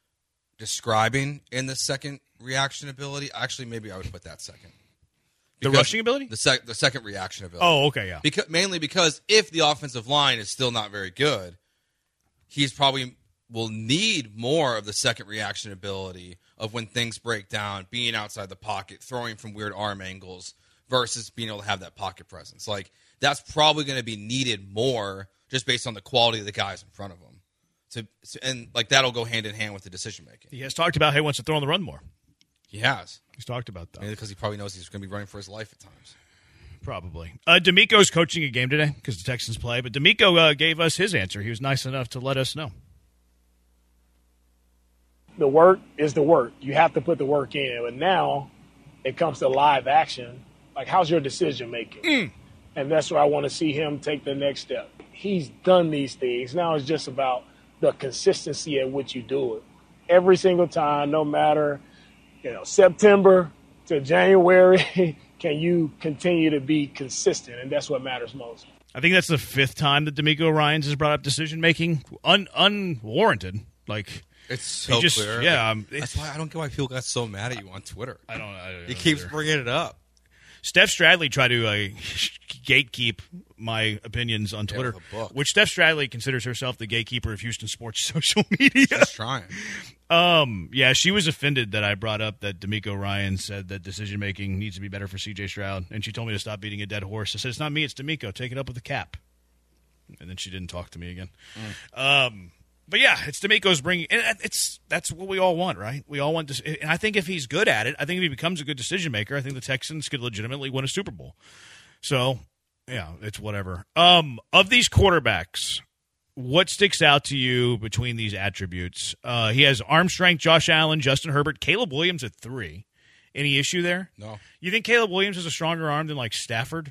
describing in the second reaction ability. Actually, maybe I would put that second. The rushing ability? The, sec- the second reaction ability. Oh, okay, yeah. Because, mainly because if the offensive line is still not very good, he's probably will need more of the second reaction ability of when things break down, being outside the pocket, throwing from weird arm angles, versus being able to have that pocket presence. Like, that's probably going to be needed more just based on the quality of the guys in front of him. To, and, like, that'll go hand in hand with the decision-making. He has talked about how he wants to throw on the run more. He has. He's talked about that. Maybe because he probably knows he's going to be running for his life at times. Probably. Uh, D'Amico's coaching a game today because the Texans play, but D'Amico uh, gave us his answer. He was nice enough to let us know. The work is the work. You have to put the work in. But now it comes to live action. Like, how's your decision-making? Mm. And that's where I want to see him take the next step. He's done these things. Now it's just about the consistency at which you do it. Every single time, no matter, you know, September to January, can you continue to be consistent? And that's what matters most. I think that's the fifth time that D'Amico Ryans has brought up decision-making. Un- unwarranted. Like, it's so just, clear. Yeah. Um, that's why I don't get why people got so mad at you on Twitter. I don't, I don't He know keeps either. bringing it up. Steph Stradley tried to uh, gatekeep my opinions on Twitter, yeah, book. which Steph Stradley considers herself the gatekeeper of Houston sports social media. Just trying. Um, yeah, she was offended that I brought up that D'Amico Ryan said that decision-making needs to be better for C J Stroud, and she told me to stop beating a dead horse. I said, it's not me, it's D'Amico. Take it up with the cap. And then she didn't talk to me again. Mm. Um, but, yeah, it's D'Amico's bringing – and it's that's what we all want, right? We all want this. And I think if he's good at it, I think if he becomes a good decision-maker, I think the Texans could legitimately win a Super Bowl. So, yeah, it's whatever. Um, of these quarterbacks – what sticks out to you between these attributes? Uh, he has arm strength, Josh Allen, Justin Herbert, Caleb Williams at three. Any issue there? No. You think Caleb Williams has a stronger arm than, like, Stafford?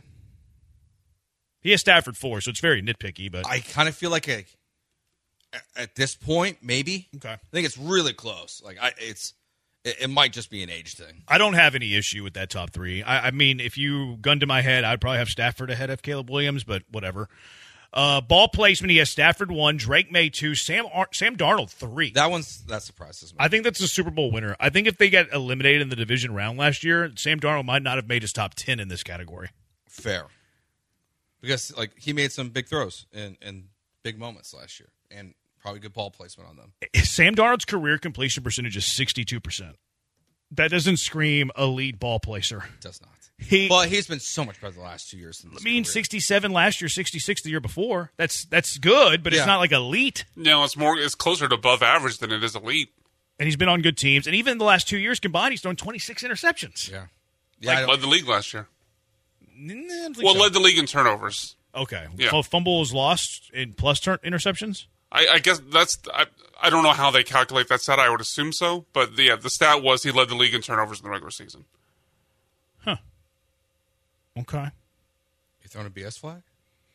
He has Stafford four, so it's very nitpicky. But I kind of feel like a, at this point, maybe. Okay. I think it's really close. Like I, it's it, it might just be an age thing. I don't have any issue with that top three. I, I mean, if you gun to my head, I'd probably have Stafford ahead of Caleb Williams, but whatever. Uh, ball placement, he has Stafford one, Drake May two, Sam Ar- Sam Darnold three. That one's that surprises me. I think that's a Super Bowl winner. I think if they get eliminated in the division round last year, Sam Darnold might not have made his top ten in this category. Fair, because like he made some big throws and and big moments last year, and probably good ball placement on them. Sam Darnold's career completion percentage is sixty-two percent. That doesn't scream elite ball placer. It does not. He, well, he's been so much better the last two years. Than this I mean, career. sixty-seven last year, sixty-six the year before. That's that's good, but Yeah. it's not like elite. No, it's more. It's closer to above average than it is elite. And he's been on good teams. And even in the last two years combined, he's thrown twenty-six interceptions. Yeah, yeah, like led the league last year. Nah, I don't think Well, so. led the league in turnovers. Okay, Yeah. so fumbles lost in plus turn interceptions. I, I guess that's. I, I don't know how they calculate that stat. I would assume so, but yeah, the stat was he led the league in turnovers in the regular season. Huh. Okay. You throwing a B S flag?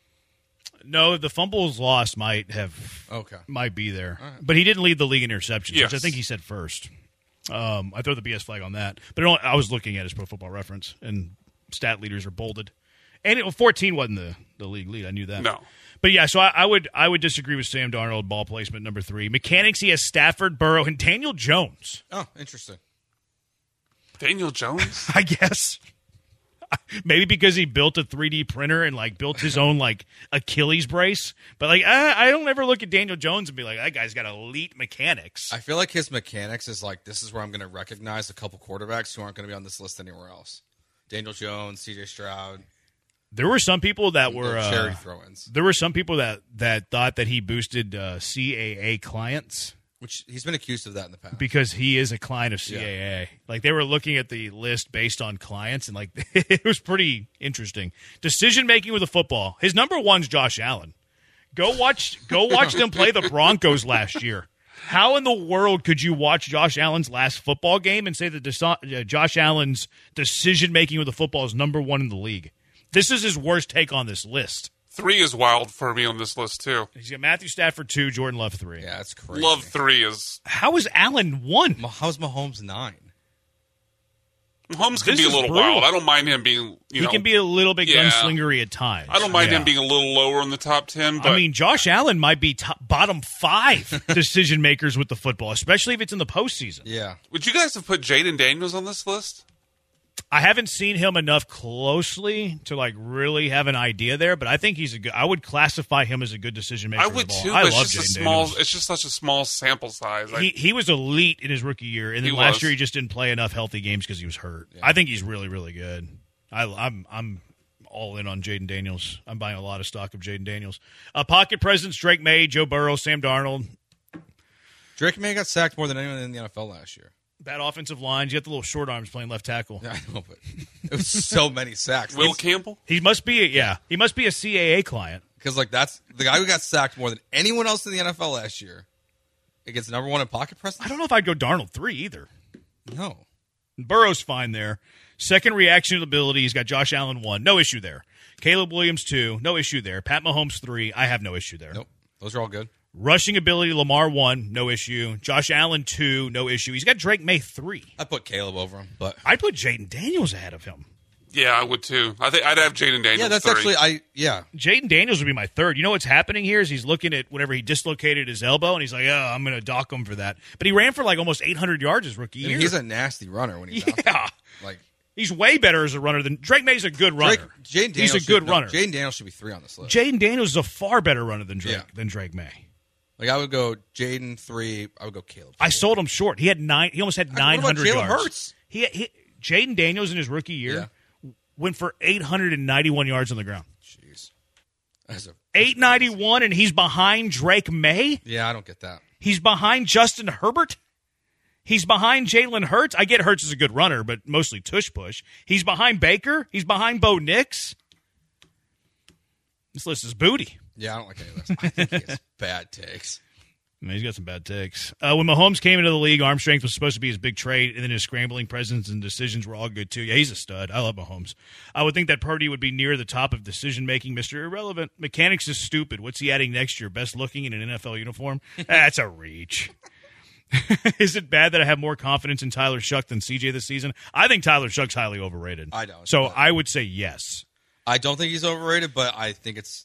No, the fumbles lost might have Okay. might be there, All right. but he didn't lead the league in interceptions, Yes. which I think he said first. Um, I throw the B S flag on that, but I, don't, I was looking at his Pro Football Reference, and stat leaders are bolded, and it, fourteen wasn't the, the league lead. I knew that. No, but yeah, so I, I would I would disagree with Sam Darnold. Ball placement number three, mechanics. He has Stafford, Burrow, and Daniel Jones. Oh, interesting. Daniel Jones. I guess. Maybe because he built a three D printer and like built his own like Achilles brace, but like I, I don't ever look at Daniel Jones and be like, that guy's got elite mechanics. I feel like his mechanics is like this is where I'm going to recognize a couple quarterbacks who aren't going to be on this list anywhere else. Daniel Jones, C J Stroud. There were some people that were uh, charity throw-ins. There were some people that that thought that he boosted uh, C A A clients, which he's been accused of that in the past because he is a client of C A A. Yeah. Like they were looking at the list based on clients, and like it was pretty interesting. Decision making with the football. His number one's Josh Allen. Go watch. Go watch them play the Broncos last year. How in the world could you watch Josh Allen's last football game and say that Desa- uh, Josh Allen's decision making with the football is number one in the league? This is his worst take on this list. Three is wild for me on this list too. He's got Matthew Stafford two, Jordan Love three. Yeah, that's crazy. Love three is. How is Allen one? How's Mahomes nine? Mahomes can This be a is little brutal. wild. I don't mind him being. You He know, can be a little bit Yeah. gunslingery at times. I don't mind Yeah. him being a little lower in the top ten. But I mean, Josh Allen might be top, bottom five decision makers with the football, especially if it's in the postseason. Yeah. would you guys have put Jaden Daniels on this list? I haven't seen him enough closely to like really have an idea there, but I think he's a good. I would classify him as a good decision maker. I with would the ball. too. I But it's love just a Jaden small. Daniels. It's just such a small sample size. I, He he was elite in his rookie year, and then He last was. year he just didn't play enough healthy games because he was hurt. I think he's really really good. I, I'm I'm all in on Jaden Daniels. I'm buying a lot of stock of Jaden Daniels. Uh, pocket presence: Drake May, Joe Burrow, Sam Darnold. Drake May got sacked more than anyone in the N F L last year. Bad offensive lines. You got the little short arms playing left tackle. Yeah, I know, but it was so many sacks. Will It's, Campbell? He must be a, yeah. He must be a C A A client. Because like that's the guy who got sacked more than anyone else in the N F L last year. It gets number one in pocket presence. I don't know if I'd go Darnold three either. No. Burrow's fine there. Second reaction ability, he's got Josh Allen one. No issue there. Caleb Williams two. No issue there. Pat Mahomes three. I have no issue there. Nope. Those are all good. Rushing ability, Lamar one. No issue. Josh Allen two. No issue. He's got Drake May three. I put Caleb over him, but I'd put Jaden Daniels ahead of him. Yeah, I would too. I think I'd have Jaden Daniels. yeah, that's three. actually I yeah. Jaden Daniels would be my third. You know what's happening here is he's looking at whenever he dislocated his elbow, and he's like, oh, I'm going to dock him for that. But he ran for like almost eight hundred yards his rookie And year. he's a nasty runner when he's Yeah. out. Like He's way better as a runner than Drake May's a good runner. Drake, Jaden Daniels he's a should- good no, runner. Jaden Daniels should be three on this list. Jaden Daniels is a far better runner than Drake Yeah. than Drake May. Like I would go Jaden three. I would go Caleb. I sold him short. He had nine. He almost had I- what nine about hundred Jalen yards. Hurts? He, he Jaden Daniels in his rookie year went for eight hundred and ninety-one yards on the ground. Jeez, that's a eight ninety-one, and he's behind Drake May. yeah. I don't get that. He's behind Justin Herbert. He's behind Jalen Hurts. I get Hurts is a good runner, but mostly tush push. He's behind Baker. He's behind Bo Nix. This list is booty. Yeah, I don't like any of this. I think he has bad takes. I mean, he's got some bad takes. Uh, when Mahomes came into the league, arm strength was supposed to be his big trait, and then his scrambling presence and decisions were all good, too. Yeah, he's a stud. I love Mahomes. I would think that Purdy would be near the top of decision-making, Mister Irrelevant. Mechanics is stupid. What's he adding next year? Best looking in an N F L uniform? That's a reach. Is it bad that I have more confidence in Tyler Shuck than C J this season? I think Tyler Shuck's highly overrated. I don't. So I would say yes. I don't think he's overrated, but I think it's.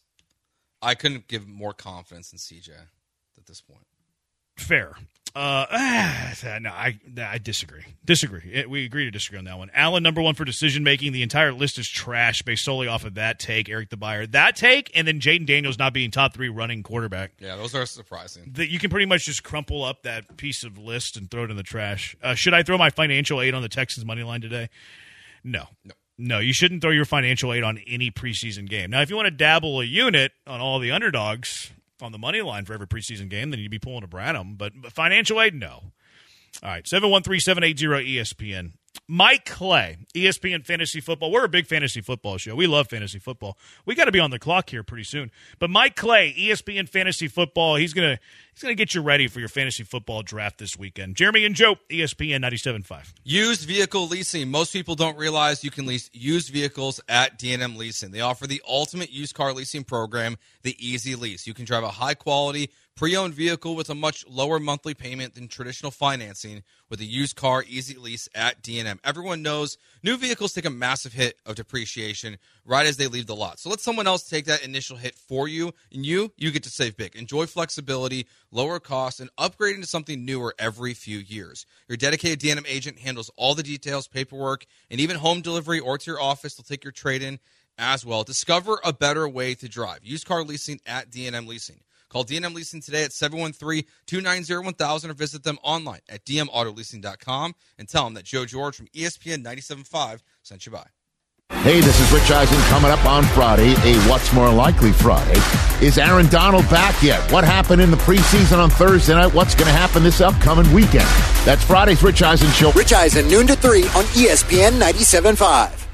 I couldn't give more confidence in C J at this point. Fair. Uh, no, I I disagree. Disagree. It, we agree to disagree on that one. Allen, number one for decision making. The entire list is trash based solely off of that take. Eric the Buyer, that take, and then Jaden Daniels not being top three running quarterback. Yeah, those are surprising. That you can pretty much just crumple up that piece of list and throw it in the trash. Uh, should I throw my financial aid on the Texans money line today? No. No. No, you shouldn't throw your financial aid on any preseason game. Now, if you want to dabble a unit on all the underdogs on the money line for every preseason game, then you'd be pulling a Branham. But, but financial aid, no. All right, seven one three, seven eight zero, E S P N. Mike Clay, E S P N Fantasy Football. We're a big fantasy football show. We love fantasy football. We got to be on the clock here pretty soon. But Mike Clay, E S P N Fantasy Football, he's gonna he's gonna get you ready for your fantasy football draft this weekend. Jeremy and Joe, E S P N ninety-seven point five. Used vehicle leasing. Most people don't realize you can lease used vehicles at D and M Leasing. They offer the ultimate used car leasing program, the Easy Lease. You can drive a high-quality, pre-owned vehicle with a much lower monthly payment than traditional financing with a used car Easy Lease at D and M. Everyone knows new vehicles take a massive hit of depreciation right as they leave the lot. So let someone else take that initial hit for you, and you, you get to save big. Enjoy flexibility, lower costs, and upgrading to something newer every few years. Your dedicated D and M agent handles all the details, paperwork, and even home delivery or to your office. They'll take your trade-in as well. Discover a better way to drive. Used car leasing at D and M Leasing. Call D and M Leasing today at seven one three, two nine zero, one thousand or visit them online at d m auto leasing dot com and tell them that Joe George from E S P N ninety-seven point five sent you by. Hey, this is Rich Eisen. Coming up on Friday, a What's More Likely Friday. Is Aaron Donald back yet? What happened in the preseason on Thursday night? What's going to happen this upcoming weekend? That's Friday's Rich Eisen Show. Rich Eisen, noon to three on E S P N ninety-seven point five.